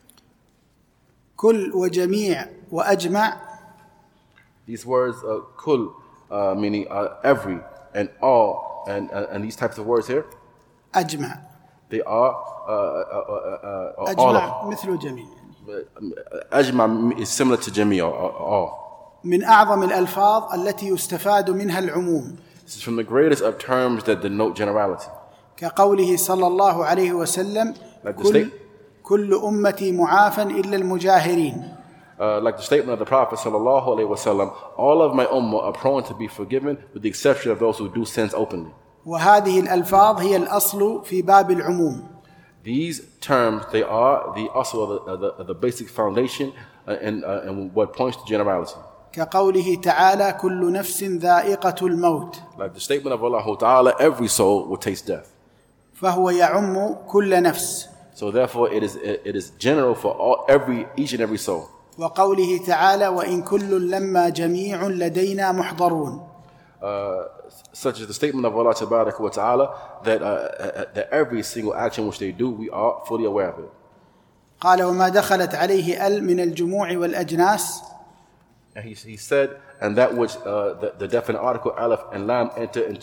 كل وجميع وأجمع. These words, uh, kul, uh, meaning uh, every and all, and, uh, and these types of words here, أجمع. they are uh, uh, uh, uh, all أجمع of مثل جميع. أجمع is similar to جميع, all. من أعظم الألفاظ التي يستفاد منها العموم. This is from the greatest of terms that denote generality. كقوله صلى الله عليه وسلم Like the كل, state- كل أمتي معافى إلا المجاهرين. Uh, like the statement of the Prophet sallallahu alaihi wasallam, all of my ummah are prone to be forgiven with the exception of those who do sins openly. وهذه الألفاظ هي الأصل في باب العموم. These terms, they are the also the, the, the basic foundation uh, and, uh, and what points to generality. كقوله تعالى كل نفس ذائقة الموت. Like the statement of Allah Ta'ala, every soul will taste death. فهو يعم كل نفس. So therefore, it is it, it is general for all every each and every soul. وقوله تعالى وإن كل لما جميع لدينا محضرون. Uh, such as the statement of Allah Tabaraka wa Ta'ala that uh, that every single action which they do, we are fully aware of it. قال وما دخلت عليه ال من الجموع والأجناس. And he, he said, and that which uh, the, the definite article Aleph and Lam enter into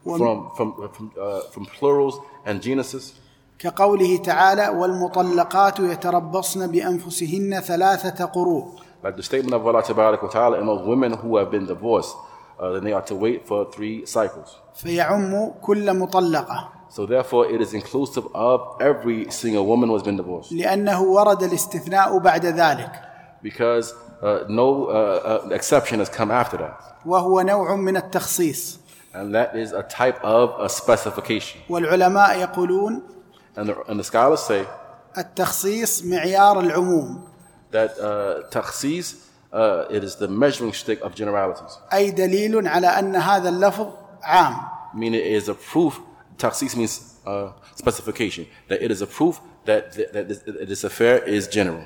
from from from, uh, from plurals and genuses. كقوله تعالى والمطلقات يتربصن بأنفسهن ثلاثة قروء. Like the statement of Allah Tabaraka wa Ta'ala, and those women who have been divorced, uh, then they are to wait for three cycles. فيعم كل مطلقة. So therefore it is inclusive of every single woman who has been divorced. لأنه ورد الاستثناء بعد ذلك. Because uh, no uh, uh, exception has come after that. وهو نوع من التخصيص. And that is a type of a specification. والعلماء يقولون And the, and the scholars say التخصيص معيار العموم. that uh, takhsis, uh, it is the measuring stick of generalities. أي دليل على أن هذا اللفظ عام. Meaning it is a proof, takhsis means uh, specification, that it is a proof that, that, that this, this affair is general.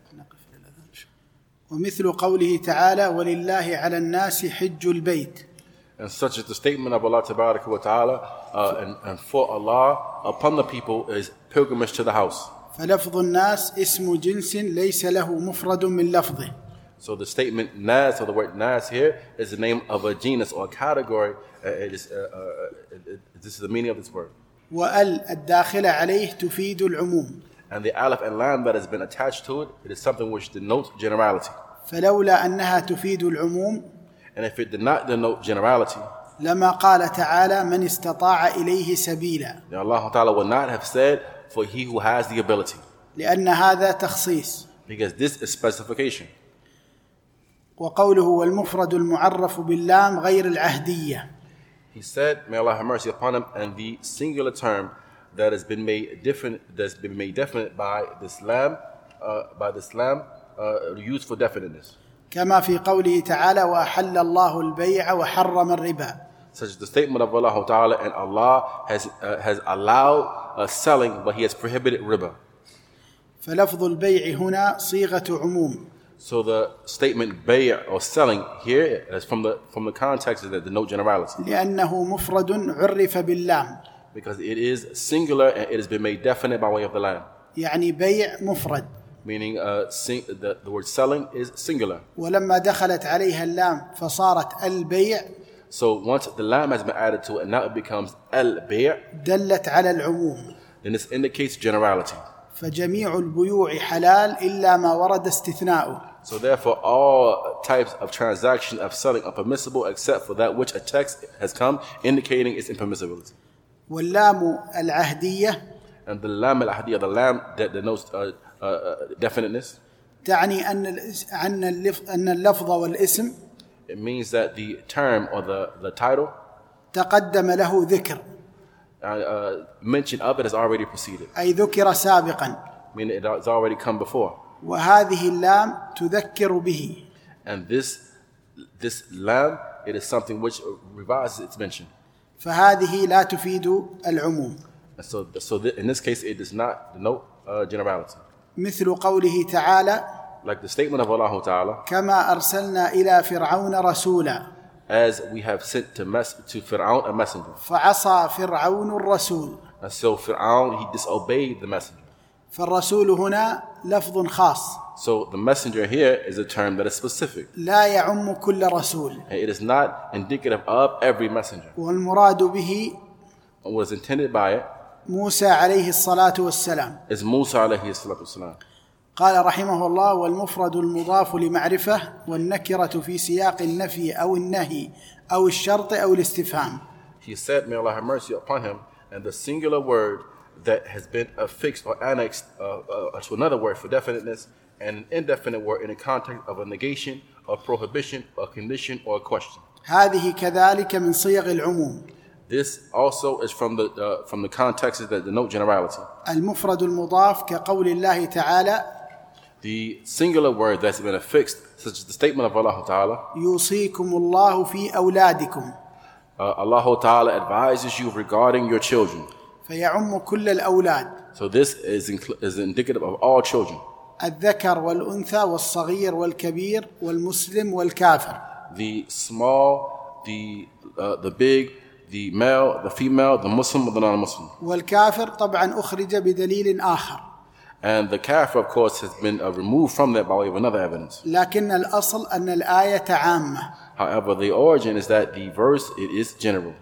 ومثل قوله تعالى ولله على الناس حج البيت. And such is the statement of Allah Tabaraka wa Ta'ala, uh, and, and for Allah upon the people is pilgrimage to the house. فلفظ الناس اسم جنس ليس له مفرد من لفظه. So the statement nas, or the word nas here, is the name of a genus or a category. Uh, it is, uh, uh, it, it, this is the meaning of this word. وال الداخلة عليه تفيد العموم. And the alif and lam that has been attached to it, it is something which denotes generality. فلولا أنها تفيد العموم And if it did not denote generality, لما قال تعالى من استطاع إليه سبيلا. then Allah Ta'ala would not have said, for he who has the ability. لأن هذا تخصيص. Because this is specification. وقوله والمفرد المعرف باللام غير العهدية. He said, may Allah have mercy upon him, and the singular term that has been made different, that's been made definite by this lam, uh, by this lam, uh, used for definiteness. كما في قوله تعالى وأحل الله البيع وحرم الربا. Such as the statement of Allah Ta'ala, and Allah has uh, has allowed uh, selling, but He has prohibited riba. فلفظ البيع هنا صيغة عموم. So the statement bay' or selling here is from the from the context that denote generality. لأنه مفرد عرف باللام. Because it is singular and it has been made definite by way of the lam. يعني بيع مفرد. Meaning uh, sing, the, the word selling is singular. ولما دخلت عليها اللام فصارت البيع. So once the lam has been added to it, now it becomes al-bay'. دلت على العموم. Then this indicates generality. فجميع البيوع حلال إلا ما ورد استثناؤه. So therefore, all types of transaction of selling are permissible except for that which a text has come indicating its impermissibility. واللام العهدية. And the lam al-ahdiyah, the lam that denotes uh, uh, uh, definiteness. تعني أن أن اللفظ والاسم. It means that the term or the, the title, تقدم له ذكر. uh, uh, mention of it has already preceded. أي ذكر سابقا. Meaning it has already come before. وهذه اللام تذكر به. And this this lam, it is something which revises its mention. فهذه لا تفيد العموم. And so, so th- in this case, it does not denote uh, generality. مثل قوله تعالى Like the statement of Allah Ta'ala, كما أرسلنا إلى فرعون رسولا. as we have sent to, mes- to Fir'aun a messenger. فعصى فرعون الرسول. And so Fir'aun, he disobeyed the messenger. فالرسول هنا لفظ خاص. So the messenger here is a term that is specific. لا يعم كل رسول. And it is not indicative of every messenger. والمراد به And what is intended by it موسى عليه الصلاة والسلام. is Musa alayhi salatu wasalam. قال رحمه الله والمفرد المضاف لمعرفة والنكرة في سياق النفي أو النهي أو الشرط أو الاستفهام. He said, may Allah have mercy upon him, and the singular word that has been affixed or annexed uh, uh, to another word for definiteness, and an indefinite word in the context of a negation, a prohibition, a condition, or a question. هذه كذلك من صيغ العموم. This also is from the uh, from the contexts that denote generality. المفرد المضاف كقول الله تعالى The singular word that's been affixed, such as the statement of Allah Ta'ala, يوصيكم الله في أولادكم. uh, Allah Ta'ala advises you regarding your children. فيعم كل الأولاد. So this is, incl- is indicative of all children. الذكر والأنثى والصغير والكبير والمسلم والكافر. The small, the uh, the big, the male, the female, the Muslim, or the non-Muslim. والكافر طبعا أخرج بدليل آخر. And the kafir, of course, has been uh, removed from that by way of another evidence. لكن الأصل أن الآية عامة. However, the origin is that the verse, it is general.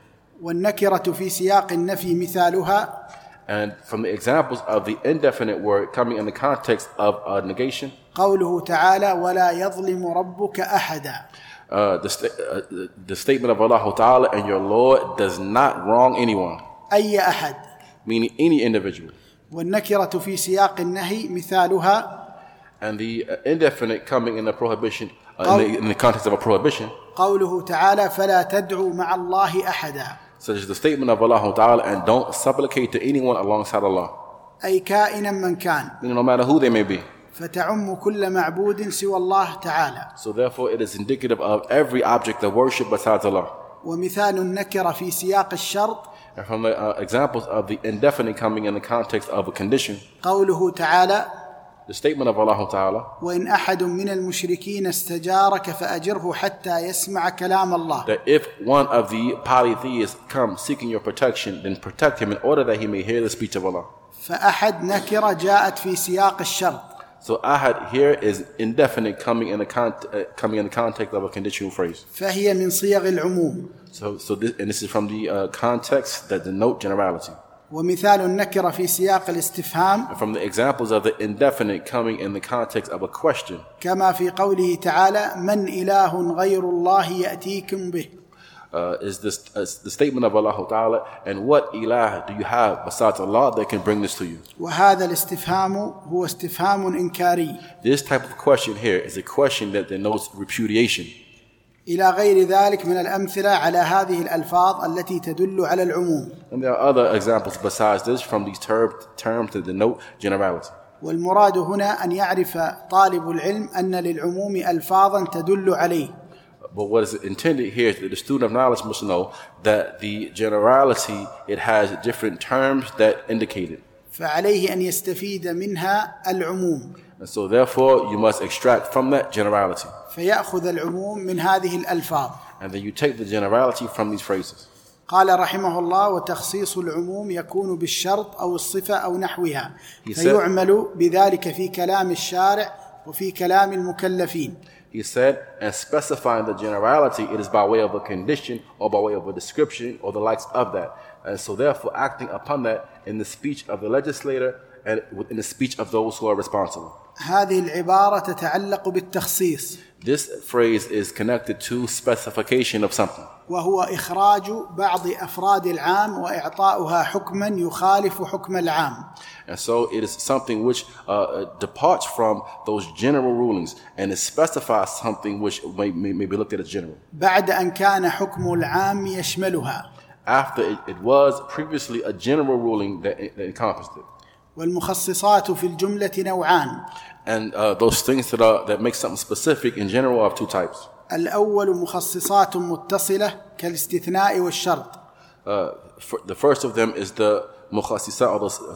والنكرة في سياق النفي مثالها. And from the examples of the indefinite word coming in the context of a negation, قوله تعالى ولا يظلم ربك أحدا. uh, the, sta- uh, the statement of Allah Ta'ala, and your Lord does not wrong anyone, أي أحد. meaning any individual. والنكرة في سياق النهي مثالها. And the uh, indefinite coming in the prohibition, uh, in, the, in the context of a prohibition, قوله تعالى فلا تدعوا مع الله أحدا. such as the statement of Allah Ta'ala, and don't supplicate to anyone alongside Allah, أي كائنا من كان. no matter who they may be. فتعم كل معبود سوى الله تعالى. So therefore it is indicative of every object of worship besides Allah. ومثال النكرة في سياق الشرط. And from the uh, examples of the indefinite coming in the context of a condition, قوله تعالى the statement of Allah Ta'ala, وإن أحد من المشركين استجارك فأجره حتى يسمع كلام الله. that if one of the polytheists comes seeking your protection, then protect him in order that he may hear the speech of Allah. فأحد نكرة جاءت في سياق الشرط. So ahad here is indefinite coming in the con- uh, coming in the context of a conditional phrase. فهي من صيغ العموم. So so this, and this is from the uh, context that denote generality. ومثال النكرة في سياق الاستفهام And from the examples of the indefinite coming in the context of a question, كما في قوله تعالى من إله غير الله يأتيكم به. uh, is this uh, the statement of Allah Ta'ala, and what ilah do you have besides Allah that can bring this to you? وهذا الاستفهام هو استفهام إنكاري. This type of question here is a question that denotes repudiation. إلى غير ذلك من الأمثلة على هذه الألفاظ التي تدل على العموم. And there are other examples besides this from these terms terms that denote generality. والمراد هنا أن يعرف طالب العلم أن للعموم ألفاظا تدل عليه. But what is intended here is that the student of knowledge must know that the generality, it has different terms that indicate it. فعليه أن يستفيد منها العموم. And so therefore you must extract from that generality. فيأخذ العموم من هذه الألفاظ. And then you take the generality from these phrases. قال رحمه الله وتخصيص العموم يكون بالشرط أو الصفة أو نحوها فيعمل بذلك في كلام الشارع وفي كلام المكلفين. He said, and specifying the generality, it is by way of a condition or by way of a description or the likes of that. And so therefore acting upon that in the speech of the legislator and in the speech of those who are responsible. هذه العبارة تتعلق بالتخصيص. This phrase is connected to specification of something. وهو إخراج بعض أفراد العام وإعطاؤها حكما يخالف حكم العام. And so it is something which uh, departs from those general rulings and it specifies something which may, may, may be looked at as general. بعد أن كان حكم العام يشملها. After it, it was previously a general ruling that, that encompassed it. والمخصصات في الجملة نوعان. And uh, those things that are that make something specific in general are of two types. الأول مخصصات متصلة كالاستثناء والشرط. Uh, for, the first of them is the mukhassisa, or the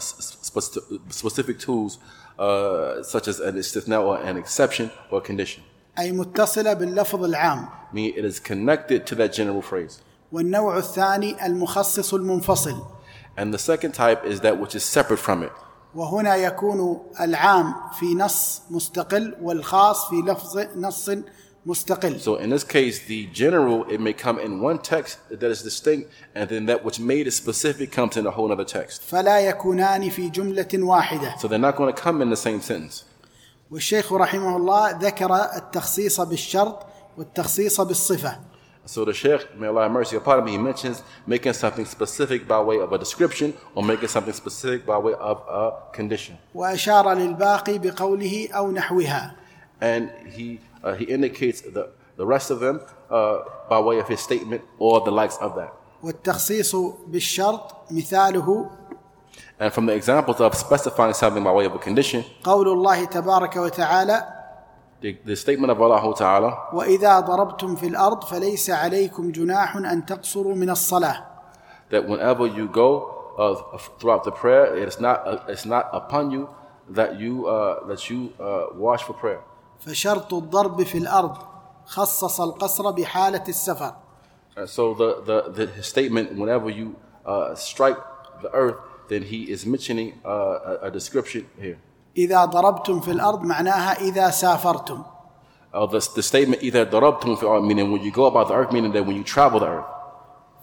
specific tools uh, such as an istithna or an exception or condition. أي متصلة باللفظ العام. Meaning it is connected to that general phrase. والنوع الثاني المخصص المنفصل. And the second type is that which is separate from it. وهنا يكون العام في نص مستقل والخاص في لفظ نص مستقل. So in this case, the general, it may come in one text that is distinct, and then that which made it specific comes in a whole other text. فلا يكونان في جملة واحدة. So they're not going to come in the same sentence. والشيخ رحمه الله ذكر التخصيص بالشرط والتخصيص بالصفة. So the Shaykh, may Allah have mercy upon him, he mentions making something specific by way of a description or making something specific by way of a condition. وأشار للباقي بقوله أو نحوها. And he uh, he indicates the, the rest of them uh, by way of his statement or the likes of that. والتخصيص بالشرط مثاله. And from the examples of specifying something by way of a condition, قول الله تبارك وتعالى the, the statement of Allah Ta'ala, وإذا ضربتم في الأرض فليس عليكم جناح أن تقصروا من الصلاة. that whenever you go uh, throughout the prayer, it's not uh, it's not upon you that you uh, that you uh, wash for prayer. فشرط الضرب في الأرض خصص القصر بحالة السفر. And so the the, the his statement, whenever you uh, strike the earth, then he is mentioning uh, a, a description here. إذا ضربتم في الأرض معناها إذا سافرتم. Uh, the, the statement either ضربتم في الأرض, meaning when you go about the earth, meaning that when you travel the earth.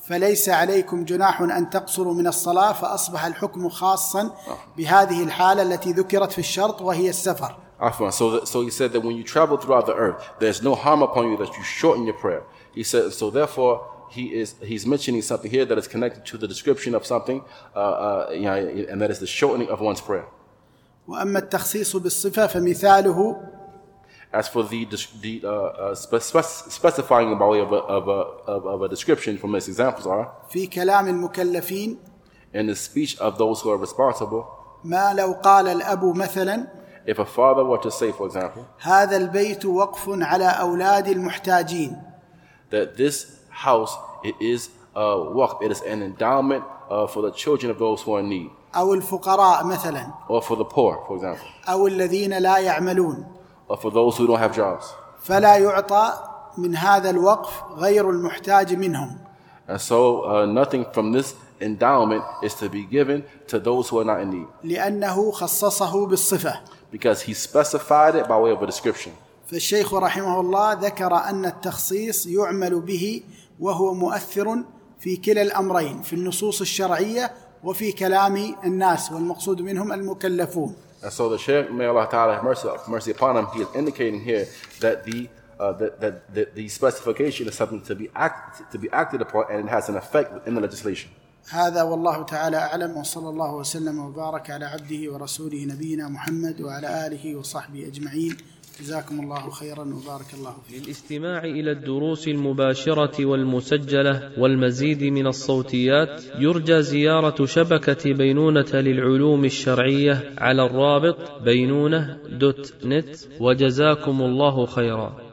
فليس عليكم جناح أن تقصروا من الصلاة، فأصبح الحكم خاصا بهذه الحالة التي ذكرت في الشرط وهي السفر. So, that, so he said that when you travel throughout the earth, there's no harm upon you that you shorten your prayer. He said, so therefore, he is he's mentioning something here that is connected to the description of something, uh, uh, you know, and that is the shortening of one's prayer. وأما التخصيص بالصفة فمثاله. As for the, the uh, uh, spec- specifying by way of a, of, a, of, of a description from his examples are في كلام المكلفين, in the speech of those who are responsible. ما لو قال الأب مثلا, if a father were to say, for example, هذا البيت وقف على أولاد المحتاجين, that this house, it is a waqf, it is an endowment uh, for the children of those who are in need. أو الفقراء مثلا, or for the poor, for example, أو الذين لا يعملون, or for those who don't have jobs. فلا يعطى من هذا الوقف غير المحتاج منهم. And so uh, nothing from this endowment is to be given to those who are not in need. لأنه خصصه بالصفة. Because he specified it by way of a description. فالشيخ رحمه الله ذكر أن التخصيص يعمل به وهو مؤثر في كلا الأمرين، في النصوص الشرعية وفي كلام الناس، والمقصود منهم المكلفون. And so the Shaykh, may Allah Ta'ala have mercy, mercy upon him, he is indicating here that the uh, that, that, that the specification is something to be act, to be acted upon, and it has an effect in the legislation. هذا والله تعالى أعلم، وصلى الله وسلم وبارك على عبده ورسوله نبينا محمد وعلى آله وصحبه أجمعين. جزاكم الله خيرا وبارك الله فيكم. للاستماع إلى الدروس المباشرة والمسجلة والمزيد من الصوتيات يرجى زيارة شبكة بينونة للعلوم الشرعية على الرابط بينونة دوت نت، وجزاكم الله خيرا.